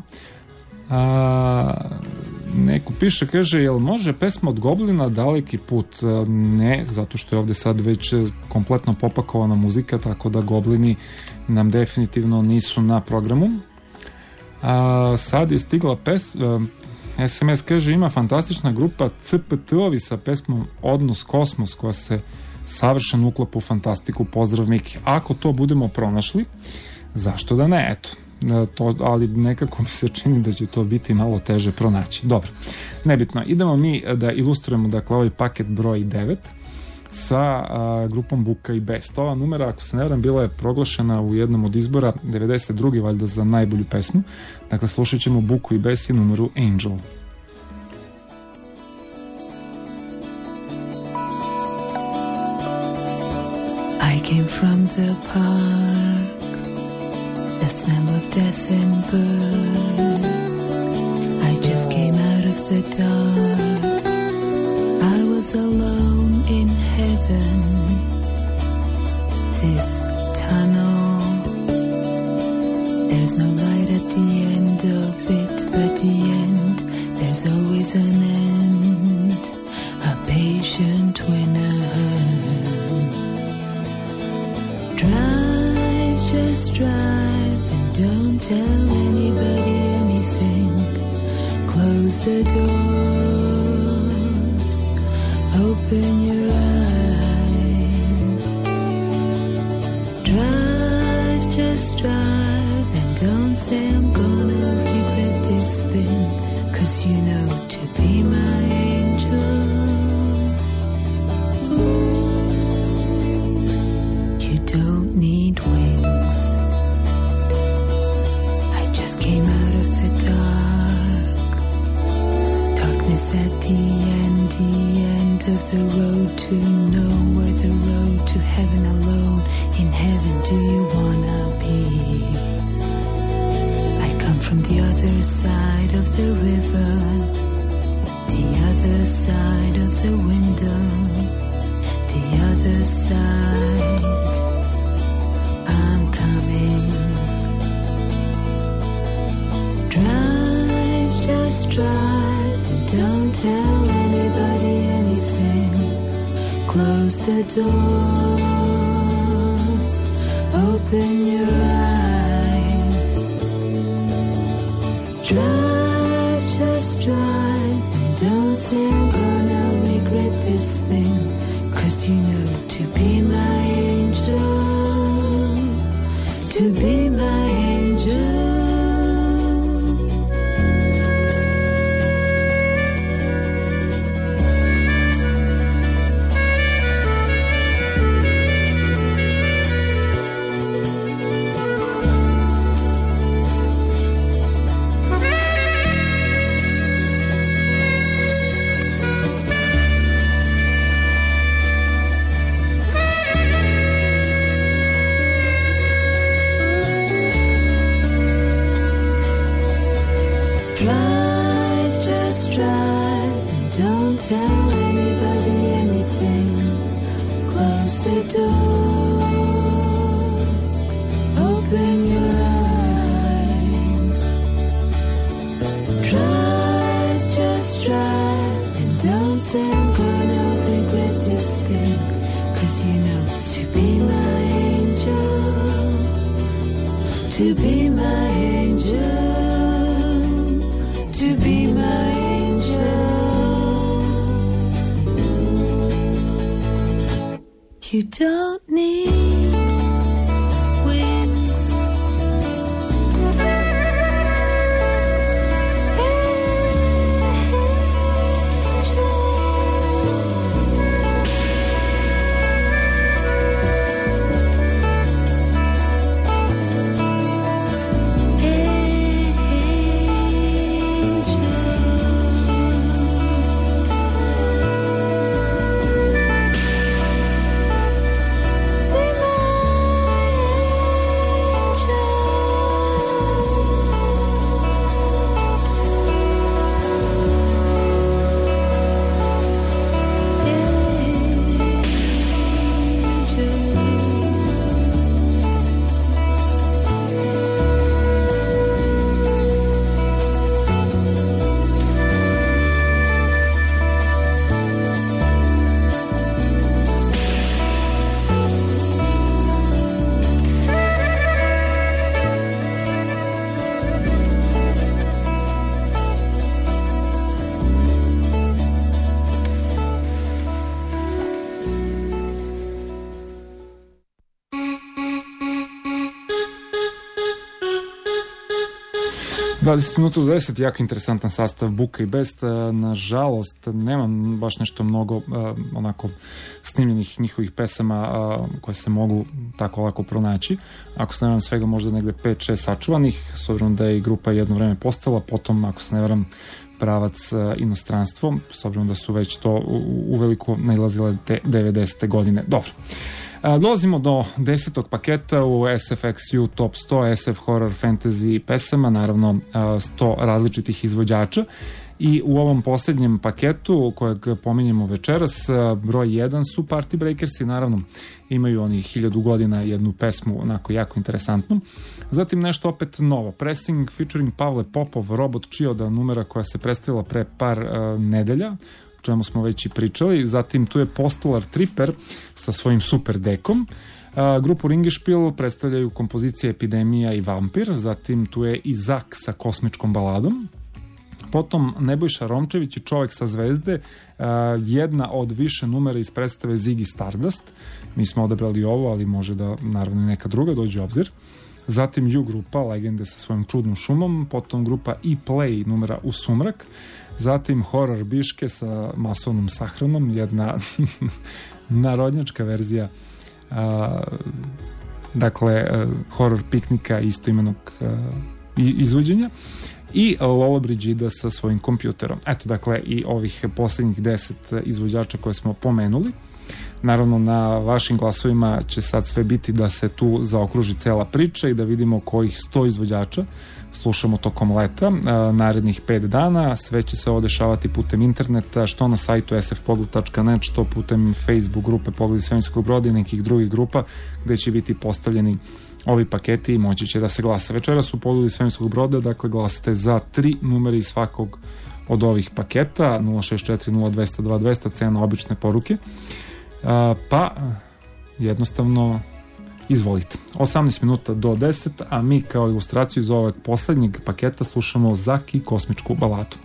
[SPEAKER 4] Neko piše, kaže, jel može pesma od Goblina Daleki put? Ne, zato što je ovde sad već kompletno popakovana muzika, tako da Goblini nam definitivno nisu na programu. Sad je stigla SMS, kaže, ima fantastična grupa CPT-ovi sa pesmom Odnos Kosmos, koja se savršeno uklapa u fantastiku. Pozdrav Miki. Ako to budemo pronašli, zašto da ne, eto. Ali nekako mi se čini da će to biti malo teže pronaći. Dobro, nebitno. Idemo mi da ilustrujemo, dakle, ovaj paket broj 9 sa grupom Buka i Best. Ova numera, ako se ne varam, bila je proglašena u jednom od izbora 92. valjda za najbolju pesmu. Dakle, slušat ćemo Buku i Best i numeru Angel.
[SPEAKER 11] I came from the park, the smell of death and birth. I just came out of the dark. I was alone in heaven. This tunnel, there's no light at the end of it, but the end, there's always an end. A patient winner. Drive, just drive, and don't tell anybody anything. Close the doors, open your eyes. Drive, just drive, and don't say I'm gonna regret this thing. 'Cause you know to be my angel, you don't need wings. I just came out of the dark. Darkness at the end of the road to nowhere, the road to heaven alone. In heaven do you wanna be? I come from the other side of the river, the other side of the window, the other side. I'm coming. Drive, just drive, and don't tell anybody anything. Close the doors, open your eyes. Drive, just drive, and don't say I'm gonna regret this thing. 'Cause you know to be my angel, to be my angel. Drive, just drive, and don't tell anybody anything. Close the doors, open your eyes. Drive, just drive, and don't say I'm gonna regret this thing. 'Cause you know to be my angel, to be my angel, to be my angel. You don't need wings.
[SPEAKER 4] 20 minuta do 10, jako interesantan sastav Buka i Best. Nažalost, nemam baš nešto mnogo onako snimljenih njihovih pesama koje se mogu tako lako pronaći. Ako se ne varam, svega možda negde 5-6 sačuvanih, s obzirom da je i grupa jedno vreme postala, potom, ako se ne varam, pravac inostranstvo, s obzirom da su već to uveliko nailazile te 90. godine. Dobro. Dolazimo do 10. paketa u SFXU Top 100 SF Horror Fantasy pesama, naravno 100 različitih izvođača, i u ovom posljednjem paketu kojeg pominjemo večeras, broj 1 su Party Breakersi, naravno imaju oni 1000 godina jednu pesmu onako jako interesantnu. Zatim nešto opet novo, Pressing featuring Pavle Popov, Robot Čioda, numera koja se predstavila pre par nedelja, o čemu smo već i pričali. Zatim tu je Postular Tripper sa svojim super dekom. Grupu Ringišpil predstavljaju kompozicije Epidemija i Vampir. Zatim tu je i Zak sa kosmičkom baladom. Potom Nebojša Romčević i Čovek sa zvezde, jedna od više numera iz predstave Ziggy Stardust. Mi smo odabrali ovo, ali može da naravno i neka druga dođe u obzir. Zatim U grupa, Legende sa svojom čudnom šumom. Potom grupa E-Play, numera U sumrak. Zatim Horror Biške sa masovnom sahranom, jedna narodnjačka verzija horror piknika istoimenog izvođenja. I Lolo Brigida sa svojim kompjuterom. Eto, dakle, i ovih posljednjih 10 izvođača koje smo pomenuli. Naravno, na vašim glasovima će sad sve biti da se tu zaokruži cela priča i da vidimo kojih 100 izvođača slušamo tokom leta, narednih 5 dana. Sve će se ovo dešavati putem interneta, što na sajtu sfpogled.net, što putem Facebook grupe Pogled iz svemirskog broda i nekih drugih grupa gde će biti postavljeni ovi paketi i moći će da se glasa. Večeras u Pogledu iz svemirskog broda, dakle, glasate za 3 numeri svakog od ovih paketa, 064 0200 2200, cena obične poruke. Pa jednostavno izvolite. 18 minuta do 10, a mi kao ilustraciju iz ovog poslednjeg paketa slušamo Zak i kosmičku baladu.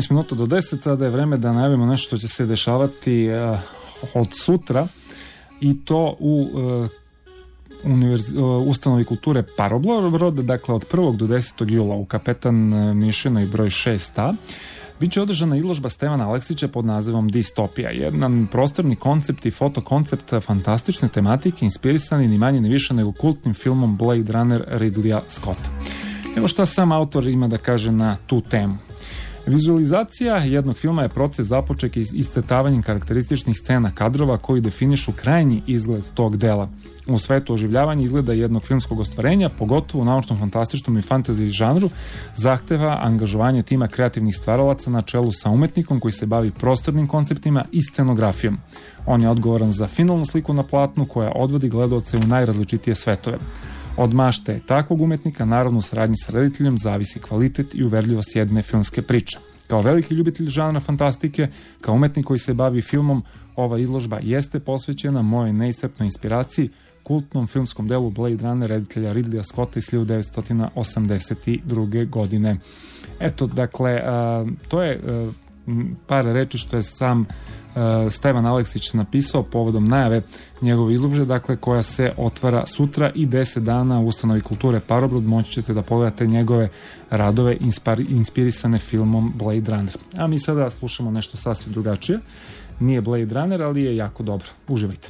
[SPEAKER 4] 12 minuta do 10, sada je vreme da najavimo nešto što će se dešavati od sutra, i to u ustanovi kulture Parobrod, dakle od 1. do 10. jula u Kapetan Mišinoj broj 6a. Biće održana izložba Stevana Aleksića pod nazivom Distopija, jedan prostorni koncept i fotokoncept fantastične tematike inspirisani ni manje ni više nego kultnim filmom Blade Runner Ridleya Scotta. Evo šta sam autor ima da kaže na tu temu. Vizualizacija jednog filma je proces započet iscrtavanjem karakterističnih scena kadrova koji definišu krajnji izgled tog dela. U svetu oživljavanja izgleda jednog filmskog ostvarenja, pogotovo u naučnom, fantastičnom i fantasy žanru, zahteva angažovanje tima kreativnih stvaralaca na čelu sa umetnikom koji se bavi prostornim konceptima i scenografijom. On je odgovoran za finalnu sliku na platnu koja odvodi gledaoce u najrazličitije svetove. Od mašte takvog umetnika, naravno u saradnji sa rediteljem, zavisi kvalitet i uverljivost jedne filmske priče. Kao veliki ljubitelj žanra fantastike, kao umetnik koji se bavi filmom, ova izložba jeste posvećena mojoj neiscrpnoj inspiraciji, kultnom filmskom delu Blade Runner reditelja Ridleya Scotta iz 1982. godine. Eto, dakle, to je par reči što je sam Stevan Aleksić napisao povodom najave njegove izložbe, dakle, koja se otvara sutra i 10 dana u ustanovi kulture Parobrod. Moći ćete da pogledate njegove radove inspirisane filmom Blade Runner. A mi sada slušamo nešto sasvim drugačije. Nije Blade Runner, ali je jako dobro. Uživajte.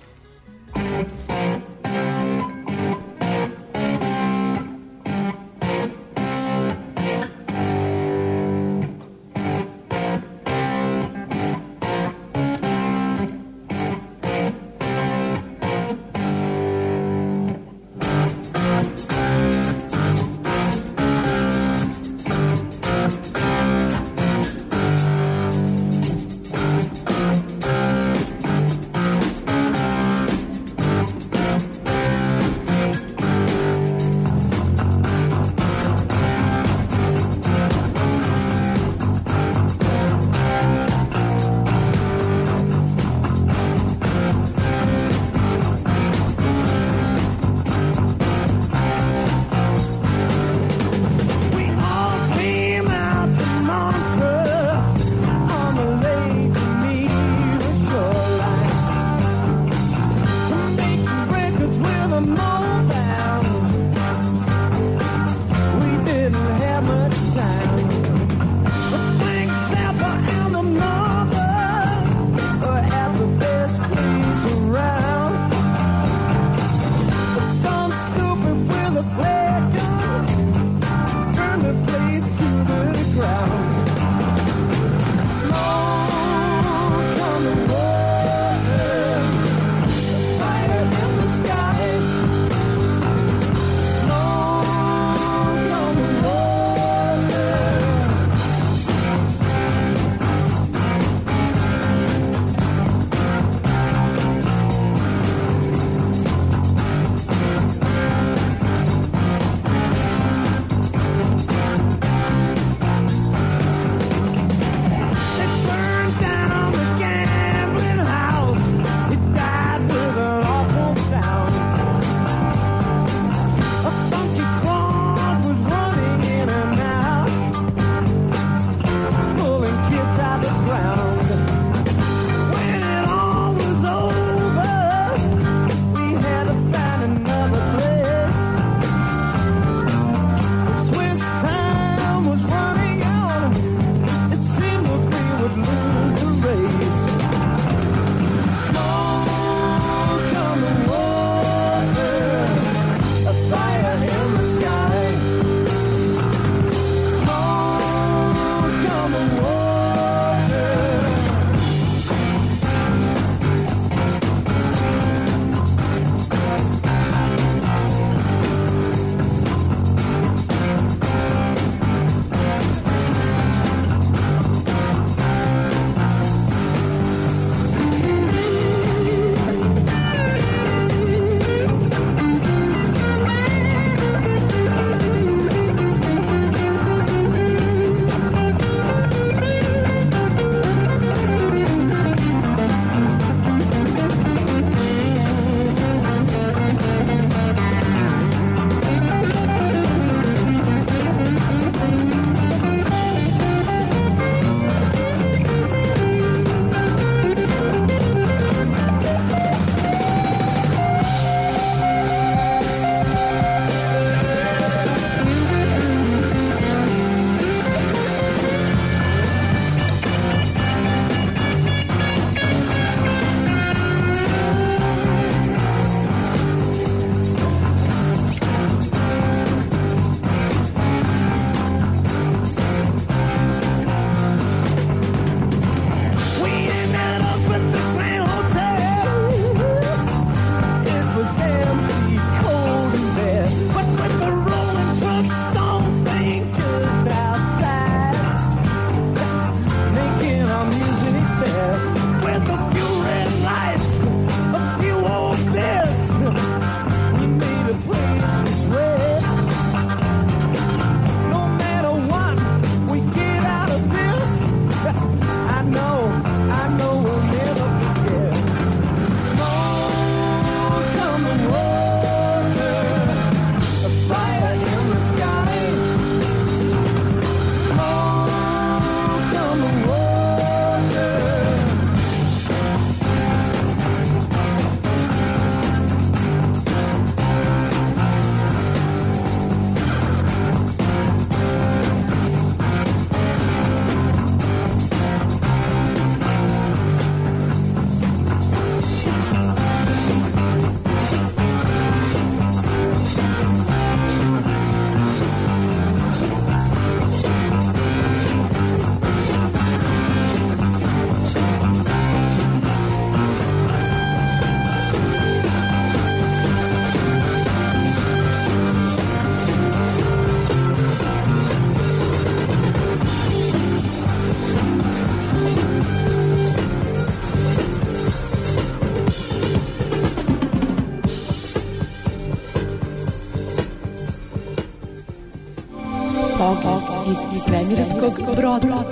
[SPEAKER 11] svemirskog broda.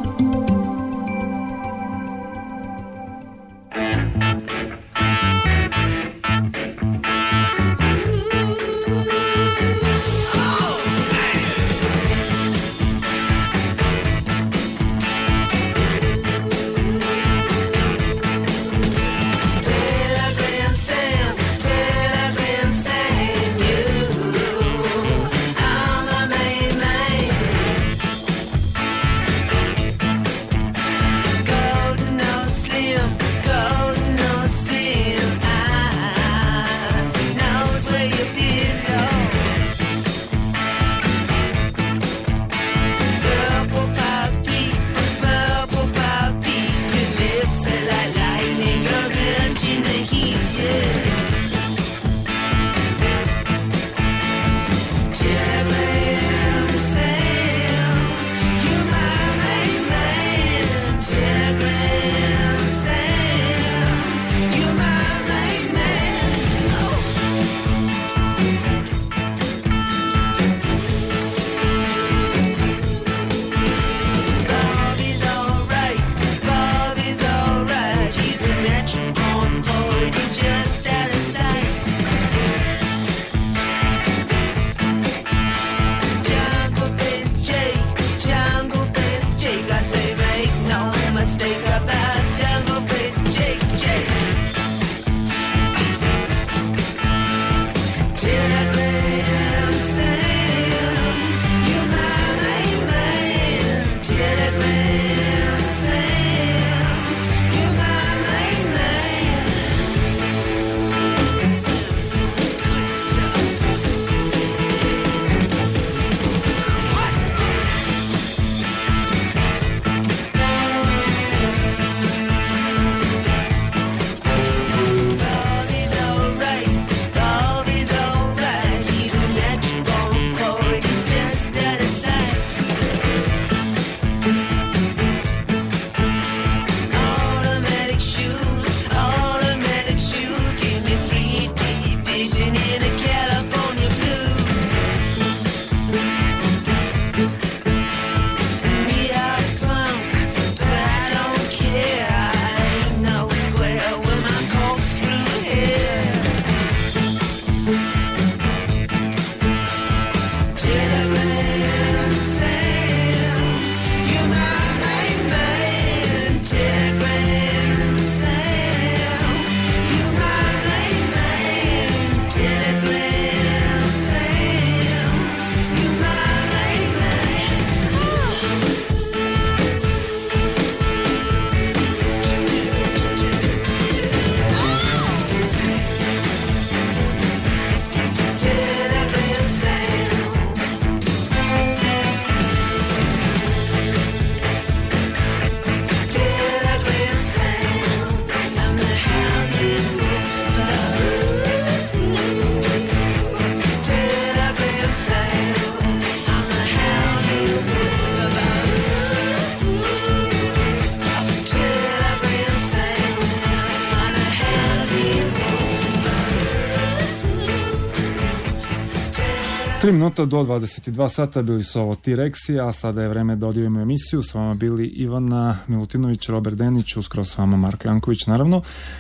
[SPEAKER 4] Tri minuta do 22 sata bili su ovo T-Rexi, a sada je vreme da odjavimo emisiju. S vama bili Ivana Milutinović, Robert Denić, uskoro s vama Marko Janković, naravno.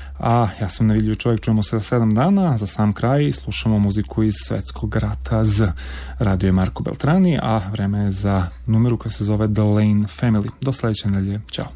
[SPEAKER 4] A ja sam Nevidljivi čovjek, čujemo se za 7 dana. Za sam kraj slušamo muziku iz Svetskog rata Z. Radio je Marko Beltrani, a vreme je za numeru koja se zove The Lane Family. Do sledeće nedelje. Ćao.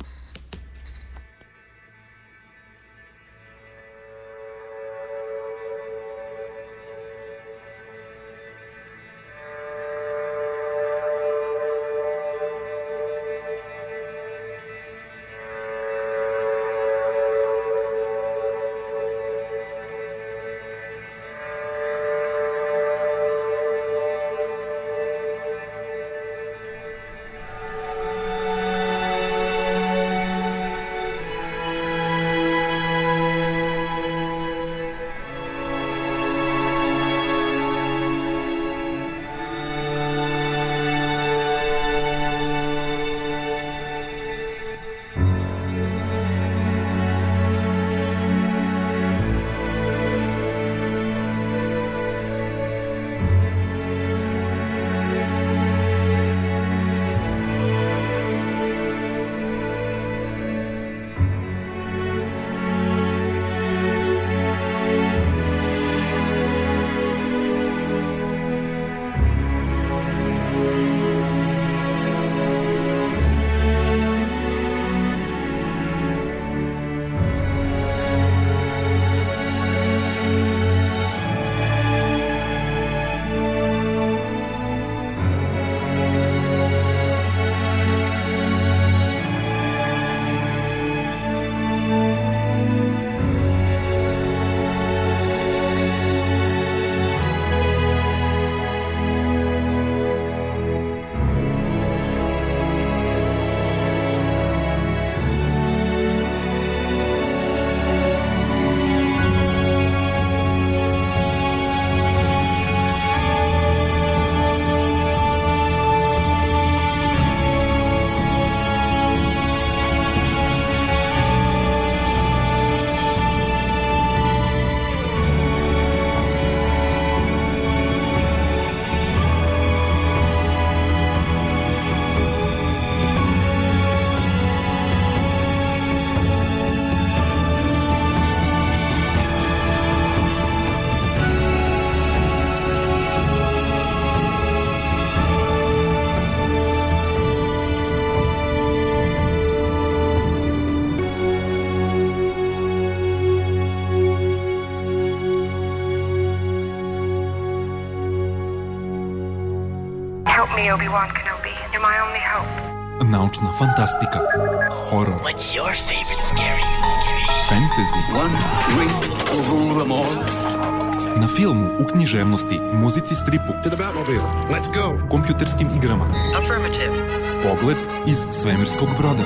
[SPEAKER 12] me, Obi-Wan Kenobi. You're my only hope.
[SPEAKER 13] Naučna fantastika, horor,
[SPEAKER 14] What's your favorite scary?
[SPEAKER 13] fantasy,
[SPEAKER 14] One ring will rule them all.
[SPEAKER 13] na filmu, u književnosti, muzici, stripu,
[SPEAKER 14] To the Batmobile. Let's go.
[SPEAKER 13] kompjuterskim igrama.
[SPEAKER 14] Affirmative.
[SPEAKER 13] Pogled iz svemirskog broda.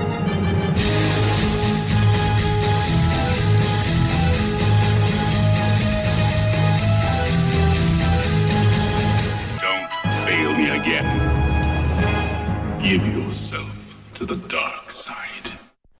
[SPEAKER 2] Don't fail me again. Give yourself to the dark.